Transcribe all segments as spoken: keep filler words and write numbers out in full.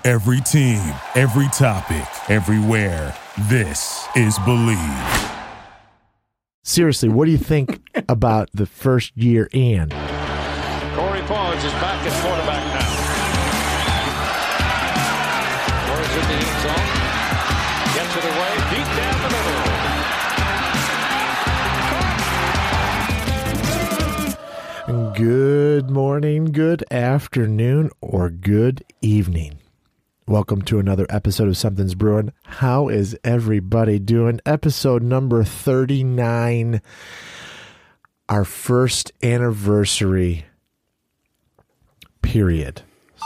Every team, every topic, everywhere. This is Believe. Seriously, what do you think about the first year in? Corey Pons is back at quarterback now. Corey's in the end zone. Gets it away, deep down the middle. Good morning, good afternoon, or good evening. Welcome to another episode of Something's Brewing. How is everybody doing? Episode number thirty-nine, our first anniversary period.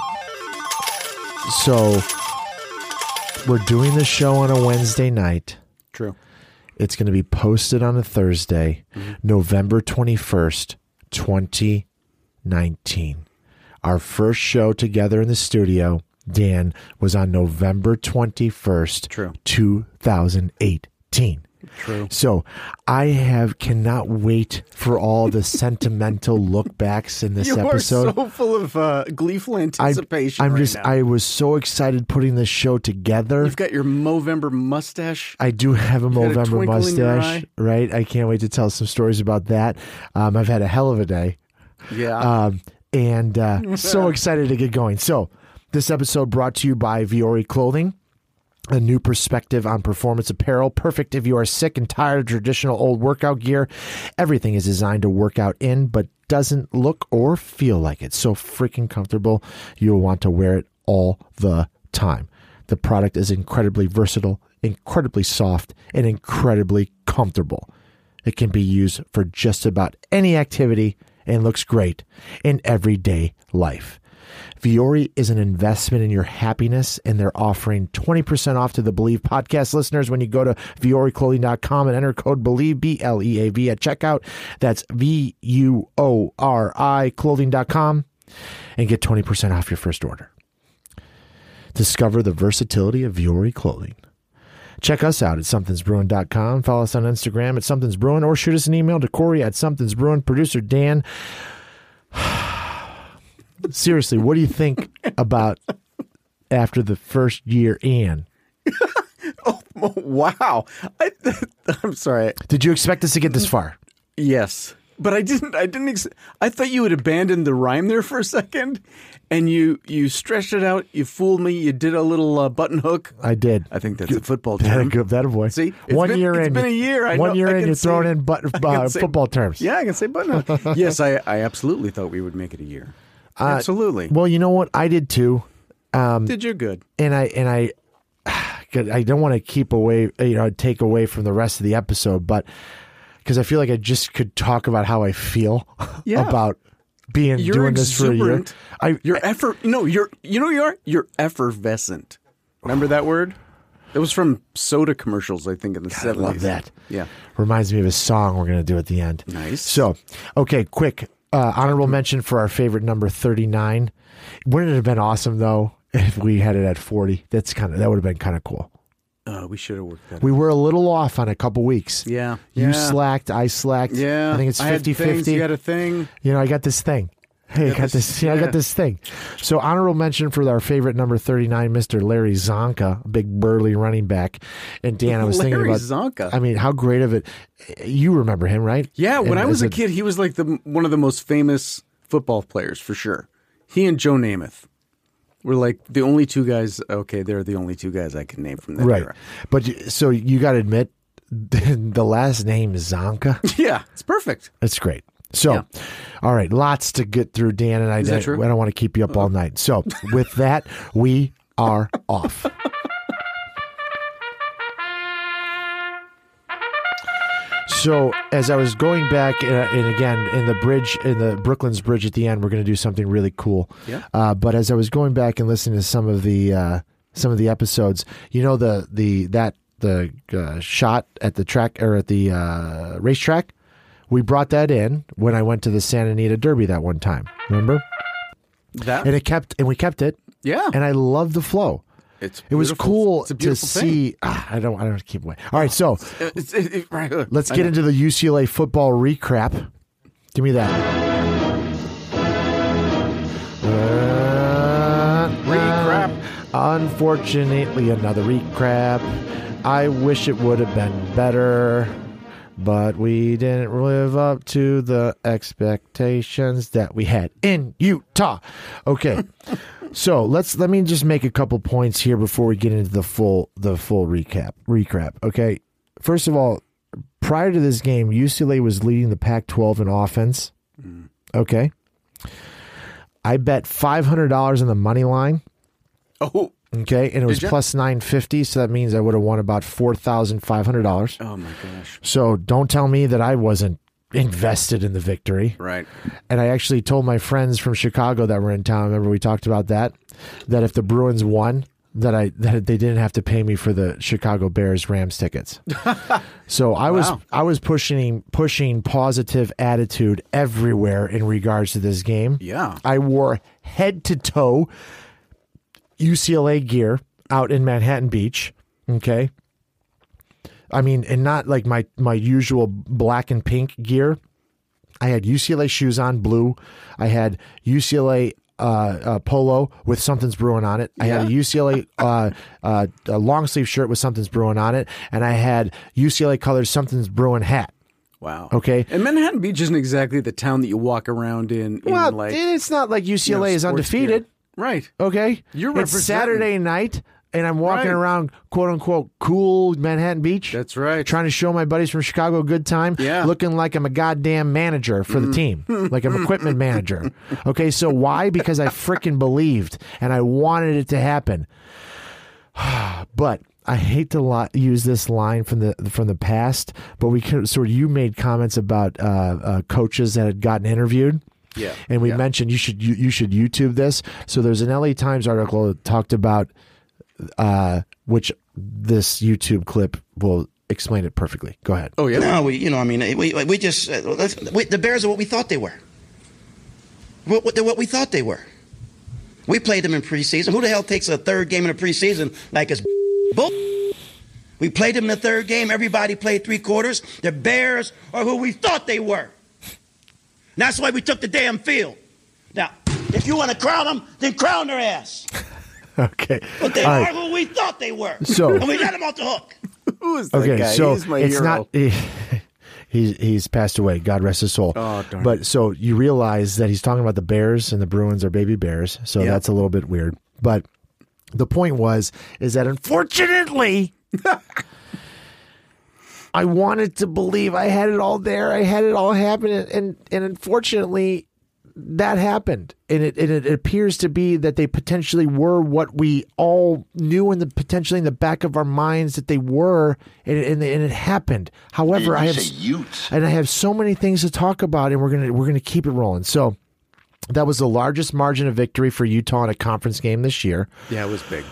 So, we're doing the show on a Wednesday night. True. It's going to be posted on a Thursday, mm-hmm. November twenty-first, twenty nineteen. Our first show together in the studio, Dan, was on November twenty-first, True. two thousand eighteen. True. So I have cannot wait for all the sentimental look backs in this you episode. You are so full of uh, gleeful anticipation. I, I'm right just, now. I was so excited putting this show together. You've got your Movember mustache. I do have a You've got a Movember twinkle in your mustache, eye. right? I can't wait to tell some stories about that. Um, I've had a hell of a day. Yeah. Um, and uh, so excited to get going. So this episode brought to you by Vuori Clothing, a new perspective on performance apparel. Perfect if you are sick and tired of traditional old workout gear. Everything is designed to work out in, but doesn't look or feel like it. So freaking comfortable, you'll want to wear it all the time. The product is incredibly versatile, incredibly soft, and incredibly comfortable. It can be used for just about any activity and looks great in everyday life. Vuori is an investment in your happiness, and they're offering twenty percent off to the Believe podcast listeners when you go to vuori clothing dot com and enter code BELIEVE, B L E A V, at checkout. That's V U O R I clothing dot com, and get twenty percent off your first order. Discover the versatility of Vuori Clothing. Check us out at somethings brewing dot com. Follow us on Instagram at somethings brewing, or shoot us an email to Corey at somethings brewing. Producer Dan. Seriously, what do you think about after the first year in? oh, wow. I, I'm sorry. Did you expect us to get this far? Yes. But I didn't. I didn't. Ex- I thought you had abandoned the rhyme there for a second, and you you stretched it out. You fooled me. You did a little uh, button hook. I did. I think that's a football That term. Good, that a boy. See, it's one been, year it's in. been a year. I one know, year I in, can you're say, throwing in but, uh, say, football terms. Yeah, I can say button hook. yes, I, I absolutely thought we would make it a year. Uh, absolutely. Well, you know what? I did too. Um, did you good? And I and I, I don't want to keep away, you know, take away from the rest of the episode, but. Because I feel like I just could talk about how I feel yeah. about being you're doing this for a year. I, you're effort. No, you're. You know you are. You're effervescent. Remember that word? It was from soda commercials, I think, in the seventies. I love that. Yeah, reminds me of a song we're going to do at the end. Nice. So, okay, quick uh, honorable mention for our favorite number thirty-nine. Wouldn't it have been awesome though if we had it at forty? That's kind of that would have been kind of cool. Uh, we should have worked that. We were a little off on a couple weeks. Yeah. You yeah. slacked, I slacked. Yeah. I think it's fifty-fifty. You had a thing. You know, I got this thing. Hey, I got this, this yeah, I got this thing. So honorable mention for our favorite number thirty-nine, Mister Larry Zonka, a big burly running back. And Dan, I was Larry thinking about Zonka. I mean, how great of it. You remember him, right? Yeah, when and I was a, a kid, he was like the one of the most famous football players for sure. He and Joe Namath. We're like the only two guys. Okay, they're the only two guys I can name from that right. era. But so you got to admit, the last name is Zonka. Yeah, it's perfect. It's great. So, yeah. all right, lots to get through, Dan, and I, is that I, true? I don't want to keep you up all night. So, with that, we are off. So as I was going back, uh, and again, in the bridge, in the Brooklyn's Bridge at the end, we're going to do something really cool. Yeah. Uh, but as I was going back and listening to some of the uh, some of the episodes, you know, the the that the uh, shot at the track or at the uh, racetrack, we brought that in when I went to the Santa Anita Derby that one time. Remember? That and it kept and we kept it. Yeah. And I loved the flow. It's it was beautiful. cool It's a to beautiful see. Ah, I don't. I don't keep away. All right, so It's, it, it, right, uh, let's I get know. into the U C L A football recap. Give me that. Recap. Unfortunately, another recap. I wish it would have been better, but we didn't live up to the expectations that we had in Utah. Okay, so let's let me just make a couple points here before we get into the full the full recap. Recap. Okay, first of all, prior to this game, U C L A was leading the Pac twelve in offense. Okay, I bet five hundred dollars on the money line. Oh. Okay, and it was Did ya? plus nine fifty, so that means I would have won about four thousand five hundred dollars. Oh, my gosh. So don't tell me that I wasn't invested in the victory. Right. And I actually told my friends from Chicago that were in town, remember we talked about that, that if the Bruins won, that I that they didn't have to pay me for the Chicago Bears Rams tickets. So I was Wow. I was pushing pushing positive attitude everywhere in regards to this game. Yeah. I wore head to toe U C L A gear out in Manhattan Beach. Okay. I mean, and not like my, my usual black and pink gear. I had U C L A shoes on, blue. I had U C L A uh, uh, polo with Something's Brewing on it. I had Yeah. a U C L A uh, uh, a long sleeve shirt with Something's Brewing on it. And I had U C L A colored Something's Brewing hat. Wow. Okay. And Manhattan Beach isn't exactly the town that you walk around in. in Well, like, it's not like U C L A you know, is sports undefeated. gear. Right. Okay, You're it's representing. Saturday night, and I'm walking Right. around "quote unquote" cool Manhattan Beach. That's right. Trying to show my buddies from Chicago a good time. Yeah. Looking like I'm a goddamn manager for the team, like I'm equipment manager. Okay, so why? Because I freaking believed and I wanted it to happen. But I hate to li- use this line from the from the past, but we could sort of you made comments about uh, uh, coaches that had gotten interviewed. Yeah. And we yeah. mentioned you should you, you should YouTube this. So there's an L A Times article that talked about uh, which this YouTube clip will explain it perfectly. Go ahead. Oh, yeah. No, we, you know, I mean, we we just uh, let's, we, the Bears are what we thought they were. What, what, they're what we thought they were. We played them in preseason. Who the hell takes a third game in the preseason like it's bull? We played them in the third game. Everybody played three quarters. The Bears are who we thought they were. And that's why we took the damn field. Now, if you want to crown them, then crown their ass. Okay. But they All are right. who we thought they were. So- and we let them off the hook. Who is that Okay, guy? so He's my it's hero. not. He's he's passed away. God rest his soul. Oh, darn. But so you realize that he's talking about the Bears and the Bruins are baby bears. So Yeah. that's a little bit weird. But the point was is that unfortunately, I wanted to believe I had it all there. I had it all happen, and and, and unfortunately, that happened. And it, and it appears to be that they potentially were what we all knew in the potentially in the back of our minds that they were, and it, and, and it happened. However, I have and I have so many things to talk about, and we're gonna we're gonna keep it rolling. So that was the largest margin of victory for Utah in a conference game this year. Yeah, it was big.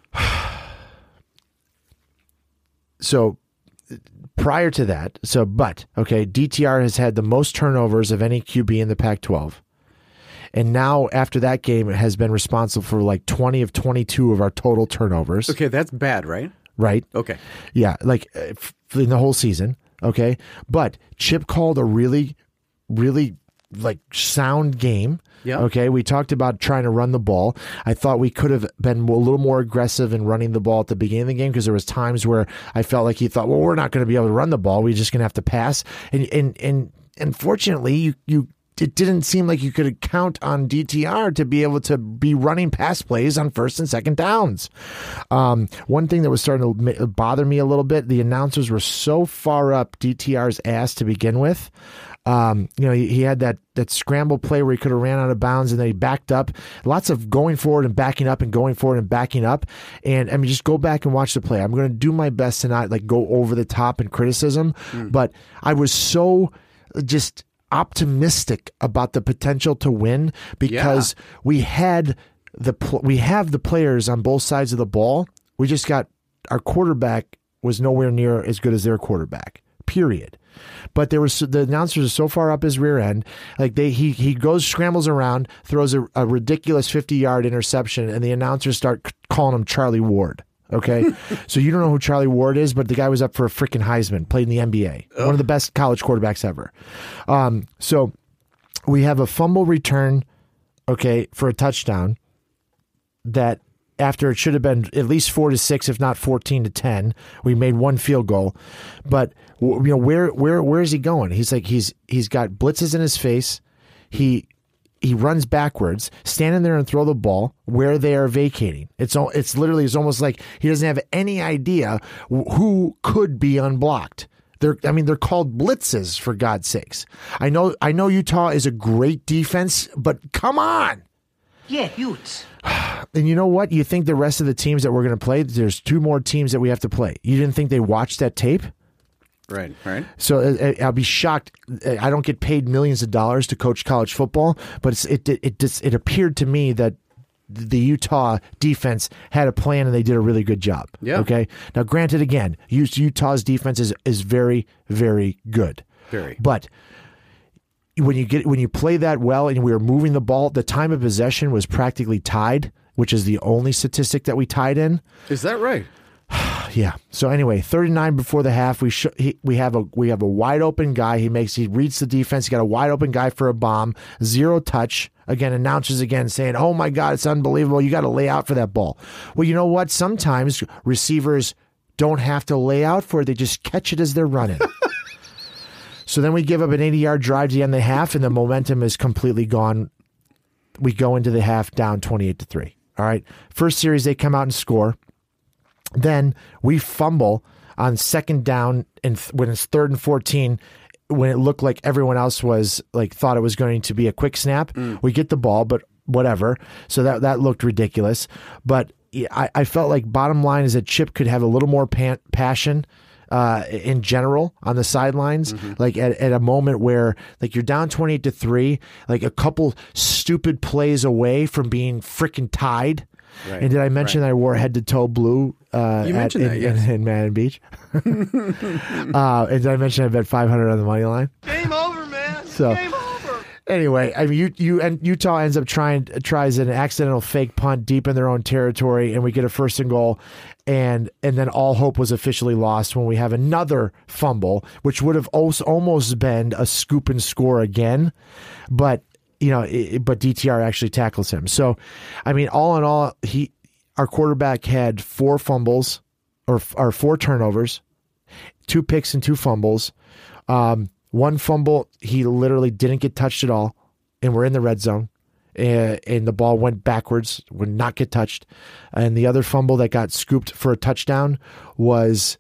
So prior to that, so but okay, D T R has had the most turnovers of any Q B in the Pac twelve. And now, after that game, it has been responsible for like twenty of twenty-two of our total turnovers. Okay, that's bad, right? Right? Okay. Yeah, like uh, f- in the whole season. Okay. But Chip called a really, really like sound game. Yeah. Okay. We talked about trying to run the ball. I thought we could have been a little more aggressive in running the ball at the beginning of the game because there was times where I felt like he thought, well, we're not going to be able to run the ball. We're just going to have to pass. And, and, and, unfortunately, you, you, it didn't seem like you could count on D T R to be able to be running pass plays on first and second downs. Um, one thing that was starting to ma- bother me a little bit, the announcers were so far up D T R's ass to begin with. Um, you know, he, he had that, that scramble play where he could have ran out of bounds and then he backed up. Lots of going forward and backing up and going forward and backing up. And I mean, just go back and watch the play. I'm going to do my best to not like go over the top in criticism, mm. but I was so just optimistic about the potential to win because yeah. we had the pl- we have the players on both sides of the ball. We just got our quarterback was nowhere near as good as their quarterback. Period. But there was the announcers are so far up his rear end, like they he he goes scrambles around, throws a, a ridiculous fifty yard interception, and the announcers start calling him Charlie Ward. Okay, so you don't know who Charlie Ward is, but the guy was up for a freaking Heisman, played in the N B A, oh. one of the best college quarterbacks ever. Um, so we have a fumble return, okay, for a touchdown that after it should have been at least four to six, if not fourteen to ten. We made one field goal, but you know where where where is he going? He's like he's he's got blitzes in his face. He he runs backwards, standing there and throw the ball where they are vacating. It's all it's literally it's almost like he doesn't have any idea who could be unblocked. They're, I mean, they're called blitzes, for God's sakes. I know, I know Utah is a great defense, but come on. Yeah, Utes. And you know what? You think the rest of the teams that we're going to play, there's two more teams that we have to play. You didn't think they watched that tape? Right, right. So uh, I'll be shocked. I don't get paid millions of dollars to coach college football, but it's, it it it, just, it appeared to me that the Utah defense had a plan and they did a really good job. Yeah. Okay. Now, granted, again, Utah's defense is, is very, very good. Very. But when you get when you play that well and we were moving the ball, the time of possession was practically tied, which is the only statistic that we tied in. Is that right? Yeah. So anyway, thirty-nine before the half, we sh- he, we have a we have a wide open guy. He makes he reads the defense. He got a wide open guy for a bomb. Zero touch. Again, announces again saying, "Oh my God, it's unbelievable. You got to lay out for that ball." Well, you know what? Sometimes receivers don't have to lay out for it. They just catch it as they're running. So then we give up an eighty-yard drive to the end of the half, and the momentum is completely gone. We go into the half down twenty-eight to three. All right. First series, they come out and score. Then we fumble on second down, and th- when it's third and fourteen, when it looked like everyone else was like thought it was going to be a quick snap, mm. we get the ball, but whatever. So that that looked ridiculous. But I, I felt like bottom line is that Chip could have a little more pan- passion uh, in general on the sidelines. Mm-hmm. Like at, at a moment where like you're down twenty-eight to three, like a couple stupid plays away from being freaking tied. Right, and did I mention right. that I wore head to toe blue? Uh, you mentioned at, that, in, yes. in, in Manhattan Beach. uh, and did I mention I bet five hundred on the money line? Game over, man. So, Game over. Anyway, I mean, you you and Utah ends up trying tries an accidental fake punt deep in their own territory, and we get a first and goal, and and then all hope was officially lost when we have another fumble, which would have also almost been a scoop and score again, but. You know, it, but D T R actually tackles him. So, I mean, all in all, he, our quarterback had four fumbles or, or four turnovers, two picks and two fumbles. Um, one fumble, he literally didn't get touched at all, and we're in the red zone, and, and the ball went backwards, would not get touched. And the other fumble that got scooped for a touchdown was.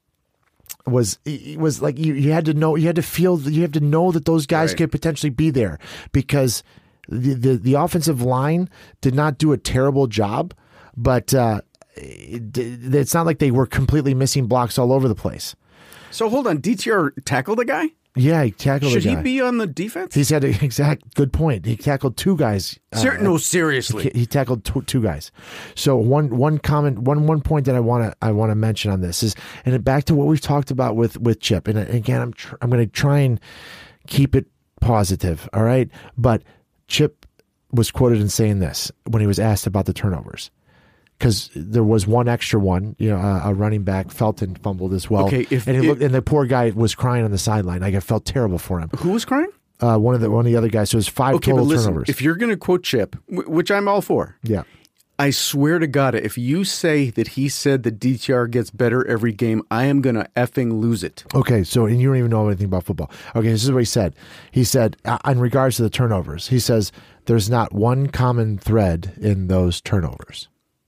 was it was like you, you had to know you had to feel you have to know that those guys right. could potentially be there because the, the the offensive line did not do a terrible job, but uh, it, it's not like they were completely missing blocks all over the place. So hold on, D T R tackled the guy? Yeah, he tackled Should the guy. he be on the defense? He's had an exact good point. He tackled two guys. Ser- uh, no, seriously. He, he tackled two, two guys. So one one comment one one point that I want to I want to mention on this is, and back to what we've talked about with with Chip. And again, I'm tr- I'm going to try and keep it positive. All right, but Chip was quoted in saying this when he was asked about the turnovers. Because there was one extra one, you know, uh, a running back, Felton fumbled as well. Okay, if, and, he if, looked, and the poor guy was crying on the sideline. Like I felt terrible for him. Who was crying? Uh, one of the one of the other guys. So it was five okay, total but listen, turnovers. If you're going to quote Chip, w- which I'm all for, yeah, I swear to God, if you say that he said that D T R gets better every game, I am going to effing lose it. Okay, so and you don't even know anything about football. Okay, this is what he said. He said, uh, in regards to the turnovers, he says there's not one common thread in those turnovers.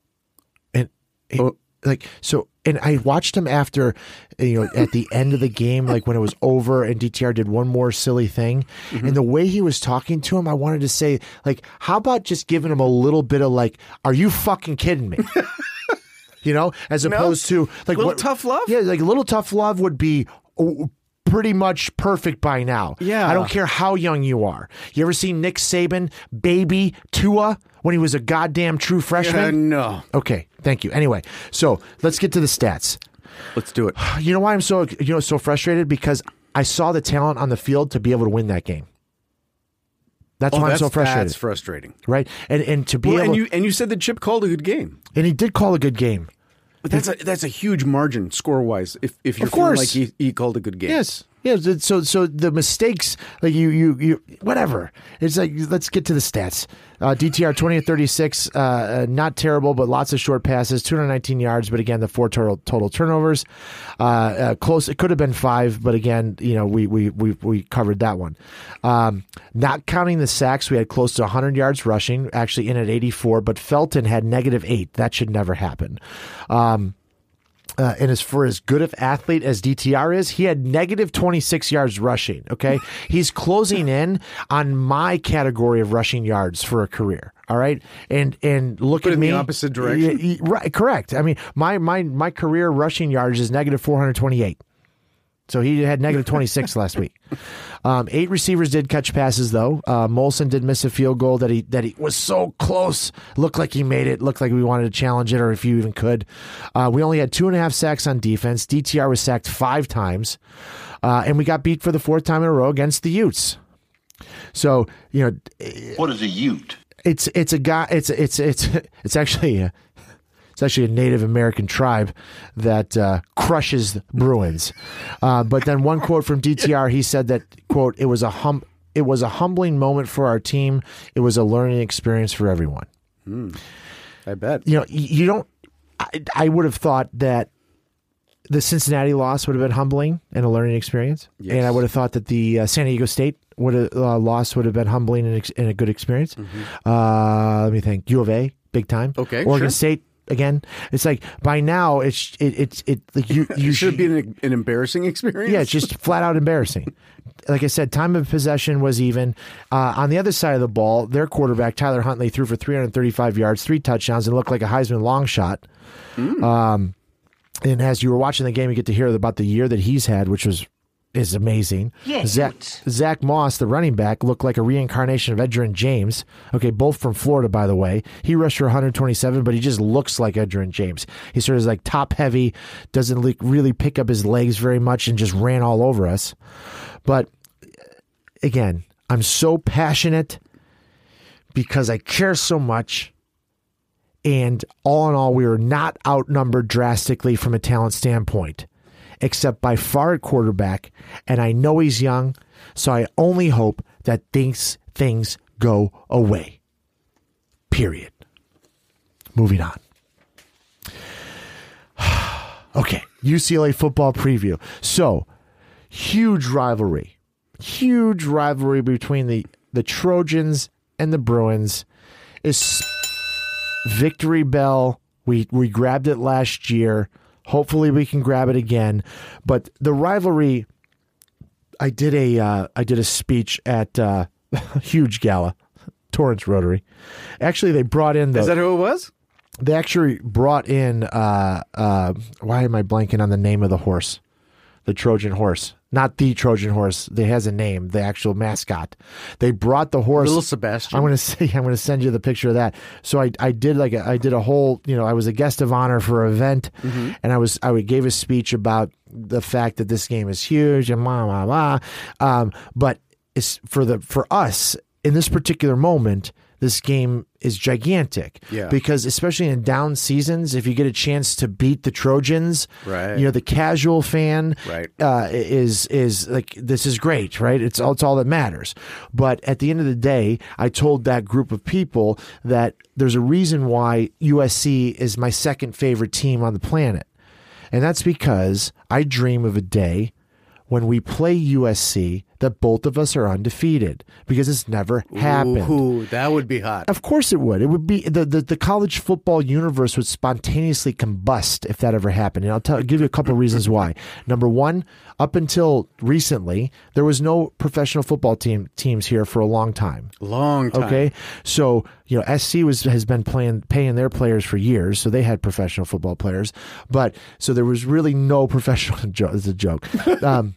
Oh. Like so, and I watched him after, you know, at the end of the game, like when it was over, and D T R did one more silly thing, mm-hmm. and the way he was talking to him, I wanted to say, like, how about just giving him a little bit of like, "Are you fucking kidding me?" You know, as opposed no, to like little what tough love. Yeah, like a little tough love would be. Oh, pretty much perfect by now. Yeah. I don't care how young you are. You ever seen Nick Saban baby Tua when he was a goddamn true freshman? Yeah, no. Okay, thank you. Anyway, so let's get to the stats. Let's do it. You know why I'm so you know so frustrated? Because I saw the talent on the field to be able to win that game. That's oh, why that's, I'm so frustrated. That's frustrating. Right? And and to be well, able and you and you said that Chip called a good game. And he did call a good game. But that's a that's a huge margin score wise. If if you're of course. feeling like he, he called a good game, yes, Yeah, so so the mistakes, like you you you whatever. It's like, let's get to the stats. Uh, D T R twenty of thirty-six, uh, not terrible, but lots of short passes, two hundred nineteen yards, but again the four total total turnovers. Uh, uh, close, it could have been five, but again, you know, we we we we covered that one. Um, not counting the sacks, we had close to one hundred yards rushing, actually in at eighty-four, but Felton had negative eight. That should never happen. Um, Uh, and as for as good of athlete as D T R is, he had negative twenty-six yards rushing. Okay. He's closing in on my category of rushing yards for a career. All right. And, and look But at in me. the opposite direction. Y- y- right. Correct. I mean, my, my, my career rushing yards is negative four hundred twenty-eight. So he had negative twenty-six last week. Um, eight receivers did catch passes, though. Uh, Molson did miss a field goal that he that he was so close. Looked like he made it. Looked like we wanted to challenge it, or if you even could. Uh, we only had two and a half sacks on defense. D T R was sacked five times. Uh, and we got beat for the fourth time in a row against the Utes. So, you know. What is a Ute? It's it's a guy. It's it's it's it's actually a, it's actually a Native American tribe that uh, crushes Bruins. Uh, but then one quote from D T R, he said that, quote, it was a hum it was a humbling moment for our team. It was a learning experience for everyone. Mm, I bet. You know, you don't. I, I would have thought that the Cincinnati loss would have been humbling and a learning experience, Yes. and I would have thought that the uh, San Diego State would have uh, loss would have been humbling and, ex- and a good experience. Mm-hmm. Uh, let me think. U of A, big time. Okay, Oregon sure. State. Again, it's like by now it's it, it's it like you you It should be an, an embarrassing experience. yeah, it's just flat out embarrassing. Like I said, time of possession was even. Uh, on the other side of the ball, their quarterback Tyler Huntley threw for three hundred thirty-five yards, three touchdowns, and looked like a Heisman long shot. Mm. Um, and as you were watching the game, you get to hear about the year that he's had, which was is amazing. Yeah, Zach, Utes. Zach Moss, the running back, looked like a reincarnation of Edgerrin James. Okay, both from Florida, by the way. He rushed for one hundred twenty-seven, but he just looks like Edgerrin James. He sort of is like top heavy, doesn't like really pick up his legs very much, and just ran all over us. But again, I'm so passionate because I care so much. And all in all, we were not outnumbered drastically from a talent standpoint, except by far at quarterback. And I know he's young, so I only hope that things things go away. Period. Moving on. Okay, U C L A football preview. So, huge rivalry. Huge rivalry between the, the Trojans and the Bruins. Is victory bell. We we grabbed it last year. Hopefully we can grab it again. But the rivalry, I did a uh, I did a speech at uh, huge gala, Torrance Rotary. Actually, they brought in the. Is that who it was? They actually brought in. Uh, uh, why am I blanking on the name of the horse? The Trojan horse, not the Trojan horse. It has a name. The actual mascot. They brought the horse. Little Sebastian. I'm going to say. I'm going to send you the picture of that. So I, I did like a, I did a whole. You know, I was a guest of honor for an event, mm-hmm. and I was I gave a speech about the fact that this game is huge and blah blah blah. Um, but it's for the for us in this particular moment. This game is gigantic, yeah. Because especially in down seasons, if you get a chance to beat the Trojans, right. You know, the casual fan, right. uh, is is like this is great, right? It's all it's all that matters. But at the end of the day, I told that group of people that there's a reason why U S C is my second favorite team on the planet, and that's because I dream of a day when we play U S C that both of us are undefeated, because it's never happened. Ooh, that would be hot. Of course it would. It would be the, the, the college football universe would spontaneously combust if that ever happened. And I'll tell, give you a couple of reasons why. Number one, up until recently, there was no professional football team teams here for a long time. Long time. Okay, so you know S C was has been playing paying their players for years, so they had professional football players. But so there was really no professional. It's a joke. Um,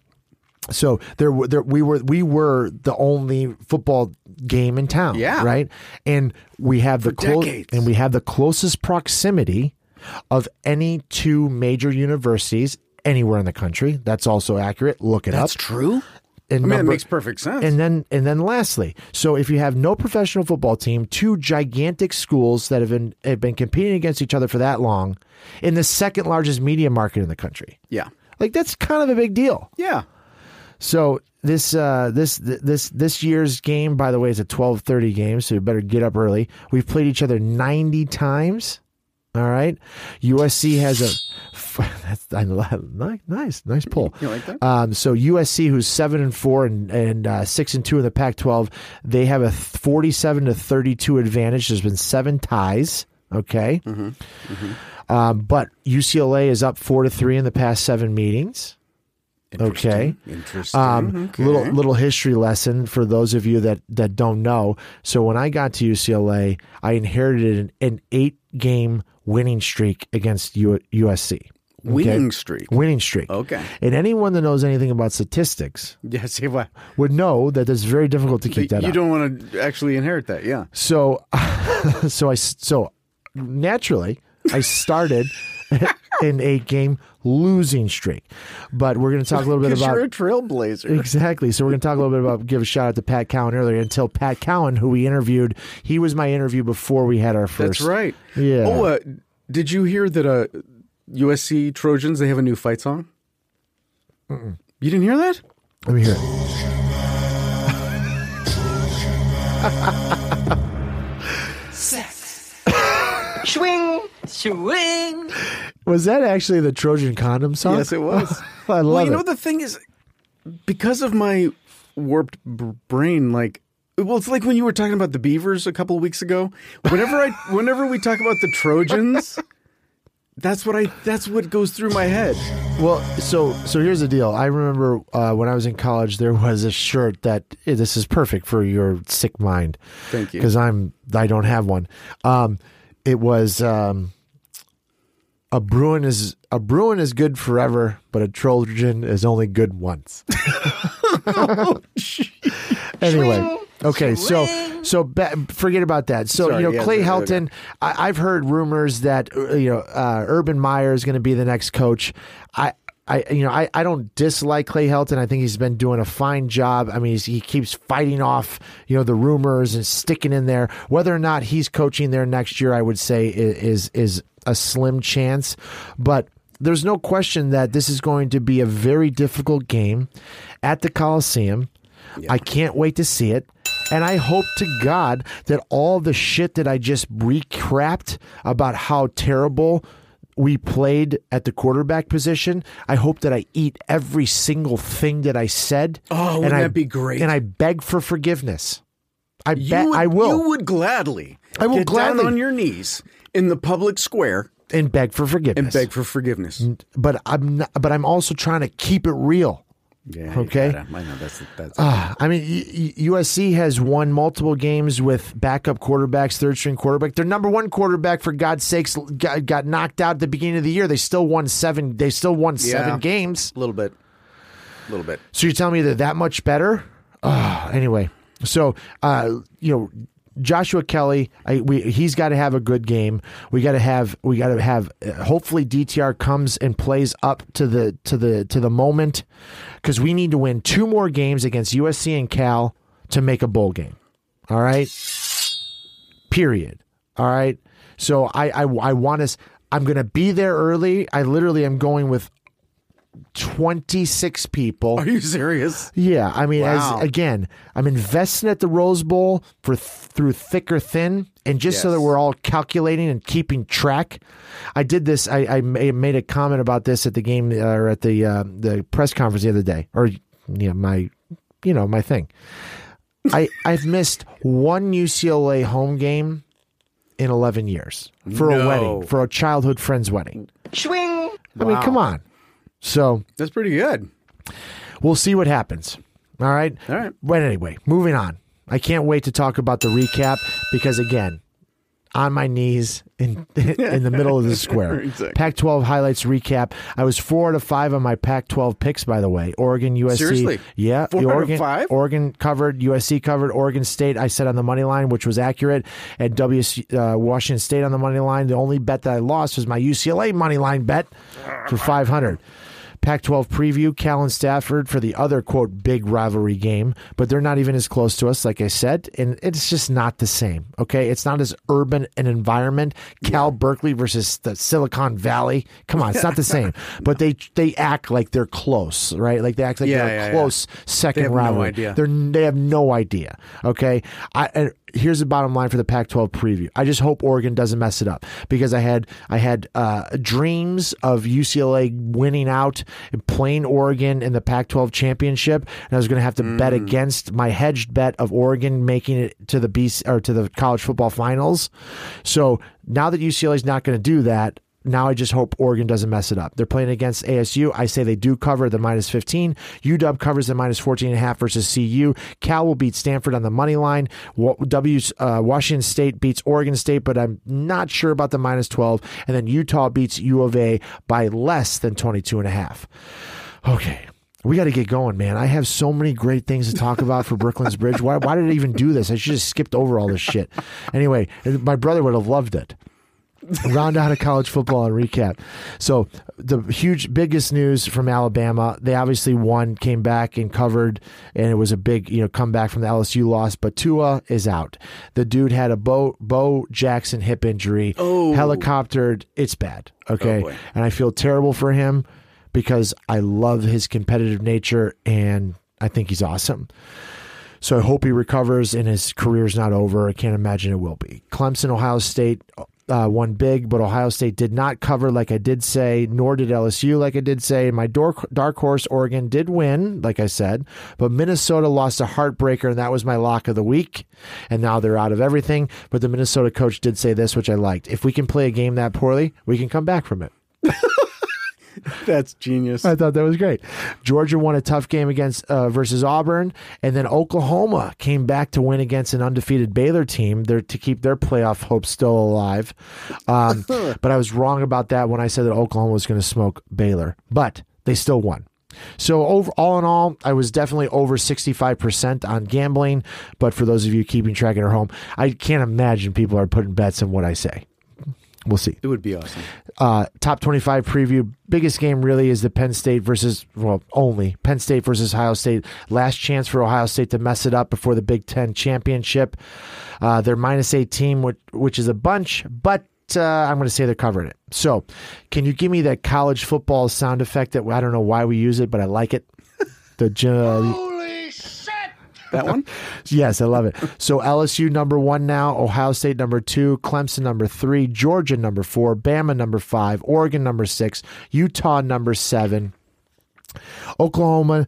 So there, there, we were, we were the only football game in town, yeah, right? And we have the For clo- decades. and we have the closest proximity of any two major universities anywhere in the country. That's also accurate. Look it That's up. true. And I mean, number- it makes perfect sense. And then, and then, lastly, so if you have no professional football team, two gigantic schools that have been have been competing against each other for that long, in the second largest media market in the country, yeah, like that's kind of a big deal. yeah. So this uh, this this this year's game, by the way, is a twelve thirty game, so you better get up early. We've played each other ninety times. All right. U S C has a that's I nice nice nice pull. You like that? Um, so U S C, who's seven and four and and uh, six and two in the Pac twelve, they have a forty-seven to thirty-two advantage. There's been seven ties. Okay. Mm-hmm. Mm-hmm. Um, but U C L A is up four to three in the past seven meetings. Okay. Interesting. Um, okay. Little little history lesson for those of you that, that don't know. So when I got to U C L A, I inherited an, an eight game winning streak against U, USC. Okay? Winning streak. Winning streak. Okay. And anyone that knows anything about statistics Yeah, see what? would know that it's very difficult to keep that You up. don't want to actually inherit that, yeah. So, so I so naturally I started an eight game losing streak, but we're going to talk a little bit about you're a trailblazer. exactly. So we're going to talk a little bit about give a shout out to Pat Cowan earlier. Until Pat Cowan, who we interviewed, he was my interview before we had our first. That's right. Yeah. Oh, uh, did you hear that? Uh, U S C Trojans, they have a new fight song. Mm-mm. You didn't hear that? Let me hear it. Swing, swing. Was that actually the Trojan condom song? Yes, it was. I love well, you it. know, the thing is, because of my warped b- brain, like, well, it's like when you were talking about the Beavers a couple of weeks ago. Whenever I, whenever we talk about the Trojans, that's what I, that's what goes through my head. Well, so so here's the deal. I remember uh, when I was in college, there was a shirt that eh, this is perfect for your sick mind. Thank you. Because I'm I don't have one. Um, it was um, a Bruin is a Bruin is good forever, but a Trojan is only good once. Oh, Anyway, okay, so so ba- forget about that. So Sorry, you know, yeah, Clay okay. Helton. I, I've heard rumors that uh, you know uh, Urban Meyer is going to be the next coach. I. I you know I, I don't dislike Clay Helton. I think he's been doing a fine job. I mean he's, he keeps fighting off you know the rumors and sticking in there. Whether or not he's coaching there next year, I would say is is, is a slim chance. But there's no question that this is going to be a very difficult game at the Coliseum. Yeah. I can't wait to see it. And I hope to God that all the shit that I just recapped about how terrible we played at the quarterback position, I hope that I eat every single thing that I said. Oh, wouldn't and I, that be great? And I beg for forgiveness. I You bet would, I will. You would gladly I will get gladly. down on your knees in the public square and beg for forgiveness. and beg for forgiveness. But I'm not, but I'm also trying to keep it real. Yeah. Okay. You gotta, I know that's that's. Uh, I mean, y- U S C has won multiple games with backup quarterbacks, third string quarterback. Their number one quarterback, for God's sakes, got, got knocked out at the beginning of the year. They still won seven. They still won seven Yeah. games. A little bit. A little bit. So you're telling me they're that much better? Uh, anyway, so uh, you know. Joshua Kelly, I, we, he's got to have a good game. We got to have, we got to have. Uh, hopefully, D T R comes and plays up to the to the to the moment, because we need to win two more games against U S C and Cal to make a bowl game. All right. Period. All right. So I I, I want us. I'm going to be there early. I literally am going with twenty-six people. Are you serious? Yeah, I mean, Wow. as again, I'm investing at the Rose Bowl for th- through thick or thin, and just so Yes. that we're all calculating and keeping track. I did this. I, I ma- made a comment about this at the game uh, or at the uh, the press conference the other day, or you know, my you know my thing. I I've missed one U C L A home game in eleven years for a No. wedding, for a childhood friend's wedding. Swing. I mean, come on. So That's pretty good. we'll see what happens. All right. All right. But anyway, moving on. I can't wait to talk about the recap because, again, on my knees in in the middle of the square. Exactly. Pac twelve highlights recap. I was four out of five on my Pac twelve picks, by the way. Oregon, U S C. Seriously? Yeah. Four out of Oregon, five? Oregon covered, U S C covered, Oregon State I set on the money line, which was accurate. And W S U, uh, Washington State on the money line. The only bet that I lost was my U C L A money line bet for five hundred. Pac twelve preview, Cal and Stafford for the other, quote, big rivalry game, but they're not even as close to us, like I said, and it's just not the same, okay? It's not as urban an environment. Cal yeah. Berkeley versus the Silicon Valley. Come on, it's not the same. But they they act like they're close, right? Like they act like yeah, they're yeah, a close yeah. second they have rivalry. No idea. They're, they have no idea, okay? I and here's the bottom line for the Pac twelve preview. I just hope Oregon doesn't mess it up because I had I had uh, dreams of U C L A winning out and playing Oregon in the Pac twelve championship, and I was going to have to mm. bet against my hedged bet of Oregon making it to the B C, or to the college football finals. So now that U C L A is not going to do that, now I just hope Oregon doesn't mess it up. They're playing against A S U. I say they do cover the minus fifteen. U W covers the minus fourteen and a half versus C U. Cal will beat Stanford on the money line. W uh, Washington State beats Oregon State, but I'm not sure about the minus twelve. And then Utah beats U of A by less than twenty-two and a half. Okay. We got to get going, man. I have so many great things to talk about for Brooklands Bridge. Why, why did I even do this? I should have skipped over all this shit. Anyway, my brother would have loved it. Round out of college football and recap. So the huge, biggest news from Alabama, they obviously won, came back and covered, and it was a big, you know, comeback from the L S U loss, but Tua is out. The dude had a Bo, Bo Jackson hip injury, oh. helicoptered. It's bad, okay? Oh, and I feel terrible for him because I love his competitive nature, and I think he's awesome. So I hope he recovers and his career's not over. I can't imagine it will be. Clemson, Ohio State, Uh, won big, but Ohio State did not cover like I did say, nor did L S U like I did say. My dark, dark horse, Oregon, did win, like I said, but Minnesota lost a heartbreaker, and that was my lock of the week, and now they're out of everything. But the Minnesota coach did say this, which I liked. If we can play a game that poorly, we can come back from it. That's genius. I thought that was great. Georgia won a tough game against uh, versus Auburn, and then Oklahoma came back to win against an undefeated Baylor team there to keep their playoff hopes still alive. Um, but I was wrong about that when I said that Oklahoma was going to smoke Baylor, but they still won. So over, all in all, I was definitely over sixty-five percent on gambling, but for those of you keeping track at home, I can't imagine people are putting bets on what I say. We'll see. It would be awesome. Uh, top twenty-five preview. Biggest game really is the Penn State versus, well, only Penn State versus Ohio State. Last chance for Ohio State to mess it up before the Big Ten championship. Uh, they're minus eight team, which, which is a bunch, but uh, I'm going to say they're covering it. So can you give me that college football sound effect that I don't know why we use it, but I like it? The uh, That one? Yes, I love it. So L S U number one now, Ohio State number two, Clemson number three, Georgia number four, Bama number five, Oregon number six, Utah number seven, Oklahoma,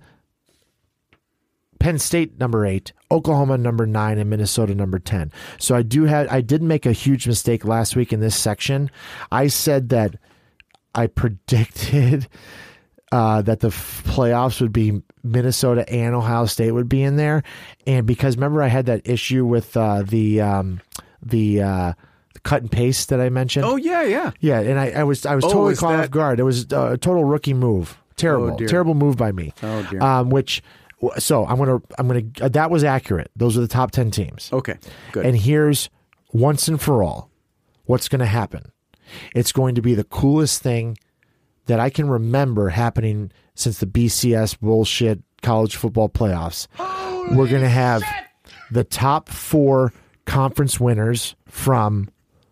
Penn State number eight, Oklahoma number nine, and Minnesota number ten. So I do have I did make a huge mistake last week in this section. I said that I predicted Uh, that the f- playoffs would be Minnesota and Ohio State would be in there, and because remember I had that issue with uh, the um, the, uh, the cut and paste that I mentioned. Oh yeah, yeah, yeah, and I, I was I was oh, totally caught that... off guard. It was a total rookie move, terrible, oh, terrible move by me. Oh dear. Um, which so I'm gonna I'm gonna uh, that was accurate. Those are the top ten teams. Okay, good. And here's once and for all what's going to happen. It's going to be the coolest thing that I can remember happening since the B C S bullshit college football playoffs. Holy We're going to have shit. the top four conference winners from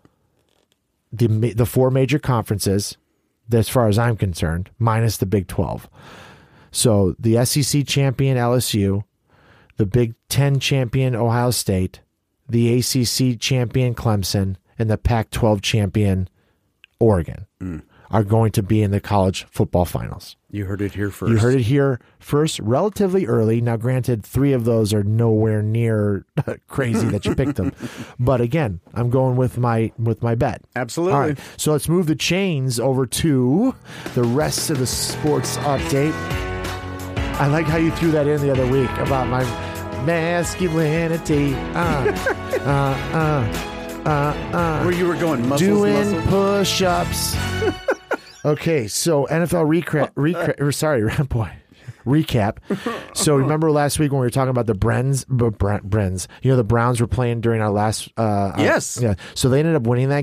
the the four major conferences, as far as I'm concerned, minus the Big twelve. So the S E C champion L S U, the Big Ten champion Ohio State, the A C C champion Clemson, and the Pac twelve champion Oregon. Mm. Are going to be in the college football finals. You heard it here first. You heard it here first, relatively early. Now, granted, three of those are nowhere near crazy that you picked them. But again, I'm going with my with my bet. Absolutely. All right, so let's move the chains over to the rest of the sports update. I like how you threw that in the other week about my masculinity. Uh, uh, uh. Uh, uh, Where you were going, muscles, doing muscles? push-ups. Okay, so N F L recap. Recap. Sorry, boy. Recap. So remember last week when we were talking about the Brens, Brens, you know, the Browns were playing during our last. Uh, yes. Our, yeah. So they ended up winning that game.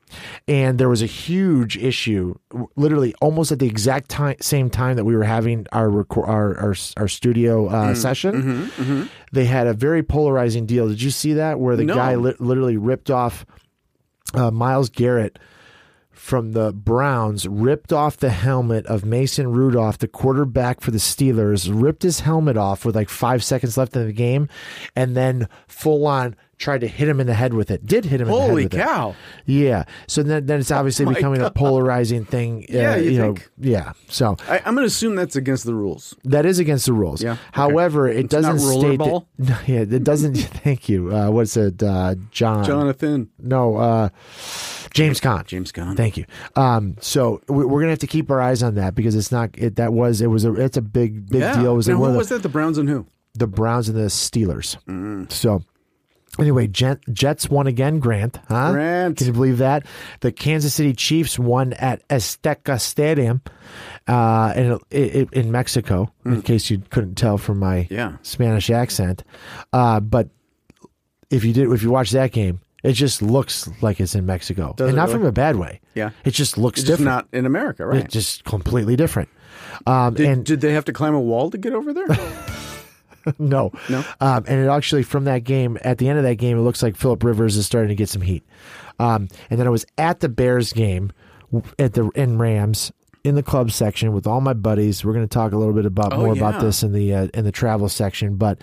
And there was a huge issue, literally almost at the exact time, same time that we were having our record, our, our our studio uh, mm, session. Mm-hmm, mm-hmm. They had a very polarizing deal. Did you see that? Where the no. guy li- literally ripped off uh, Myles Garrett from the Browns, ripped off the helmet of Mason Rudolph, the quarterback for the Steelers, ripped his helmet off with like five seconds left in the game, and then full on tried to hit him in the head with it. Did hit him in Holy the head with cow. it. Yeah. So then, then it's obviously oh becoming God. a polarizing thing. Yeah, uh, you, you think? know. Yeah. So I, I'm going to assume that's against the rules. that is against the rules. Yeah. Okay. However, it It's doesn't not state rollerball? that. Yeah, it doesn't. Thank you. Uh, what's it? Uh, John. Jonathan. No. Uh, James Conn. James Conn. Thank you. Um, so we- we're gonna have to keep our eyes on that because it's not. It, that was. It was a. It's a big, big Yeah. deal. It was now, like one who of was the, that? The Browns and who? the Browns and the Steelers. Mm. So. Anyway, Jet, Jets won again, Grant. Huh? Grant. Can you believe that? The Kansas City Chiefs won at Azteca Stadium uh, in, in, in Mexico, mm. in case you couldn't tell from my Yeah. Spanish accent. Uh, but if you did, if you watch that game, it just looks like it's in Mexico. Does and it not really? from a bad way. Yeah. It just looks It's just different. not in America, right? It's just completely different. Um, Did, and did they have to climb a wall to get over there? No. No? Um, and it actually, from that game, at the end of that game, it looks like Phillip Rivers is starting to get some heat. Um, and then I was at the Bears game at the in Rams in the club section with all my buddies. We're going to talk a little bit about Oh, more yeah. about this in the uh, in the travel section, but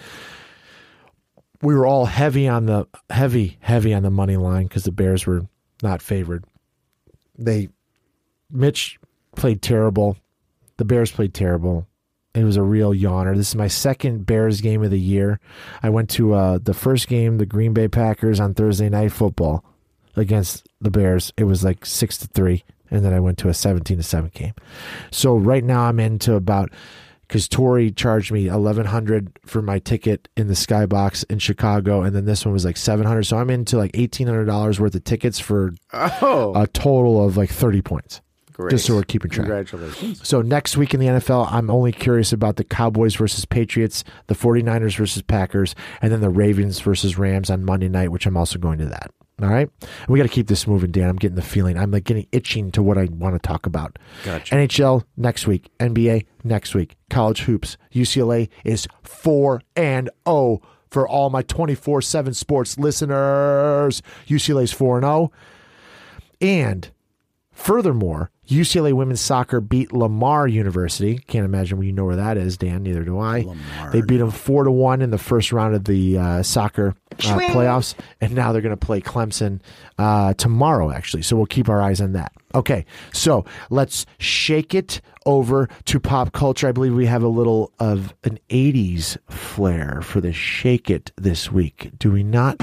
we were all heavy on the heavy heavy on the money line because the Bears were not favored. They Mitch played terrible. The Bears played terrible. It was a real yawner. This is my second Bears game of the year. I went to uh, the first game, the Green Bay Packers on Thursday Night Football against the Bears. It was like six to three, and then I went to a seventeen to seven game. So right now I'm into about because Tori charged me eleven hundred for my ticket in the Skybox in Chicago, and then this one was like seven hundred. So I'm into like eighteen hundred dollars worth of tickets for Oh, a total of like thirty points. great. Just so we're keeping track. Congratulations. So next week in the N F L, I'm only curious about the Cowboys versus Patriots, the 49ers versus Packers, and then the Ravens versus Rams on Monday night, which I'm also going to that. All right? And we got to keep this moving, Dan. I'm getting the feeling. I'm like getting itching to what I want to talk about. Gotcha. N H L next week. N B A next week. College hoops. U C L A is four and oh for all my twenty-four seven sports listeners. U C L A is four and oh. And furthermore, U C L A women's soccer beat Lamar University. Can't imagine you know where that is, Dan. Neither do I. Lamar, they beat them four to one in the first round of the uh, soccer uh, playoffs, and now they're going to play Clemson uh, tomorrow, actually. So we'll keep our eyes on that. Okay, so let's shake it over to pop culture. I believe we have a little of an eighties flair for the Shake It this week. Do we not?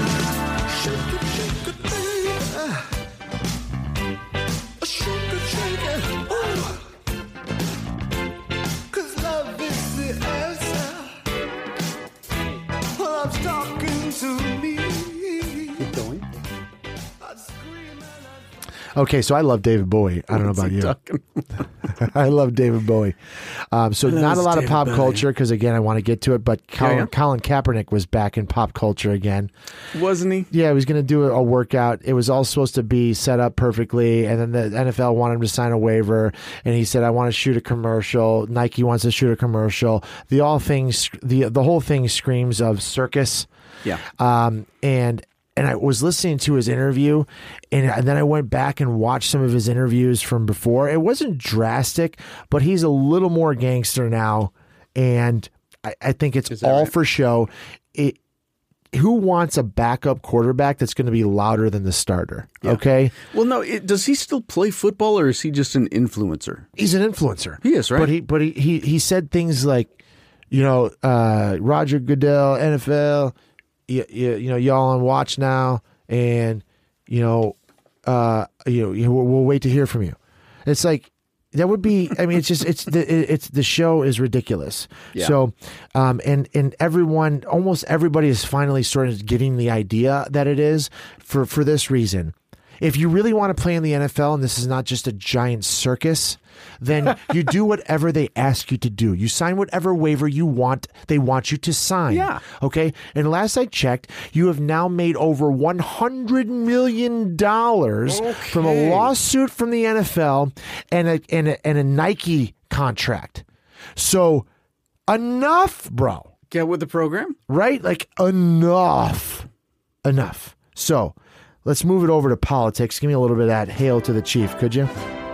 Keep going. Okay, so I love David Bowie. I don't know about you. I love David Bowie. Um, so not a lot of David pop Bowie. culture because, again, I want to get to it. But Colin, yeah. Colin Kaepernick was back in pop culture again. Wasn't he? Yeah, he was going to do a, a workout. It was all supposed to be set up perfectly, and then the N F L wanted him to sign a waiver, and he said, "I want to shoot a commercial." Nike wants to shoot a commercial. The all things, the the whole thing screams of circus. Yeah. Um, and and I was listening to his interview, and, and then I went back and watched some of his interviews from before. It wasn't drastic, but he's a little more gangster now, and I, I think it's all right? for show. It, who wants a backup quarterback that's going to be louder than the starter? Yeah. Okay, Well, no. It, does he still play football, or is he just an influencer? he's an influencer. He is, right? But he but he he, he said things like, you know, uh, Roger Goodell, N F L, you, you, you know, y'all on watch now, and you know, uh, you know, you- we'll, we'll wait to hear from you. It's like that would be. I mean, it's just it's the it's the show is ridiculous. Yeah. So, um, and and everyone, almost everybody is finally sort of getting the idea that it is for for this reason. if you really want to play in the N F L and this is not just a giant circus, then you do whatever they ask you to do. You sign whatever waiver you want, they want you to sign. Yeah. Okay? And last I checked, you have now made over one hundred million dollars Okay. from a lawsuit from the N F L and a, and a, and a Nike contract. So enough, bro. Get with the program? Right? Like enough. Enough. So let's move it over to politics. Give me a little bit of that hail to the chief, could you?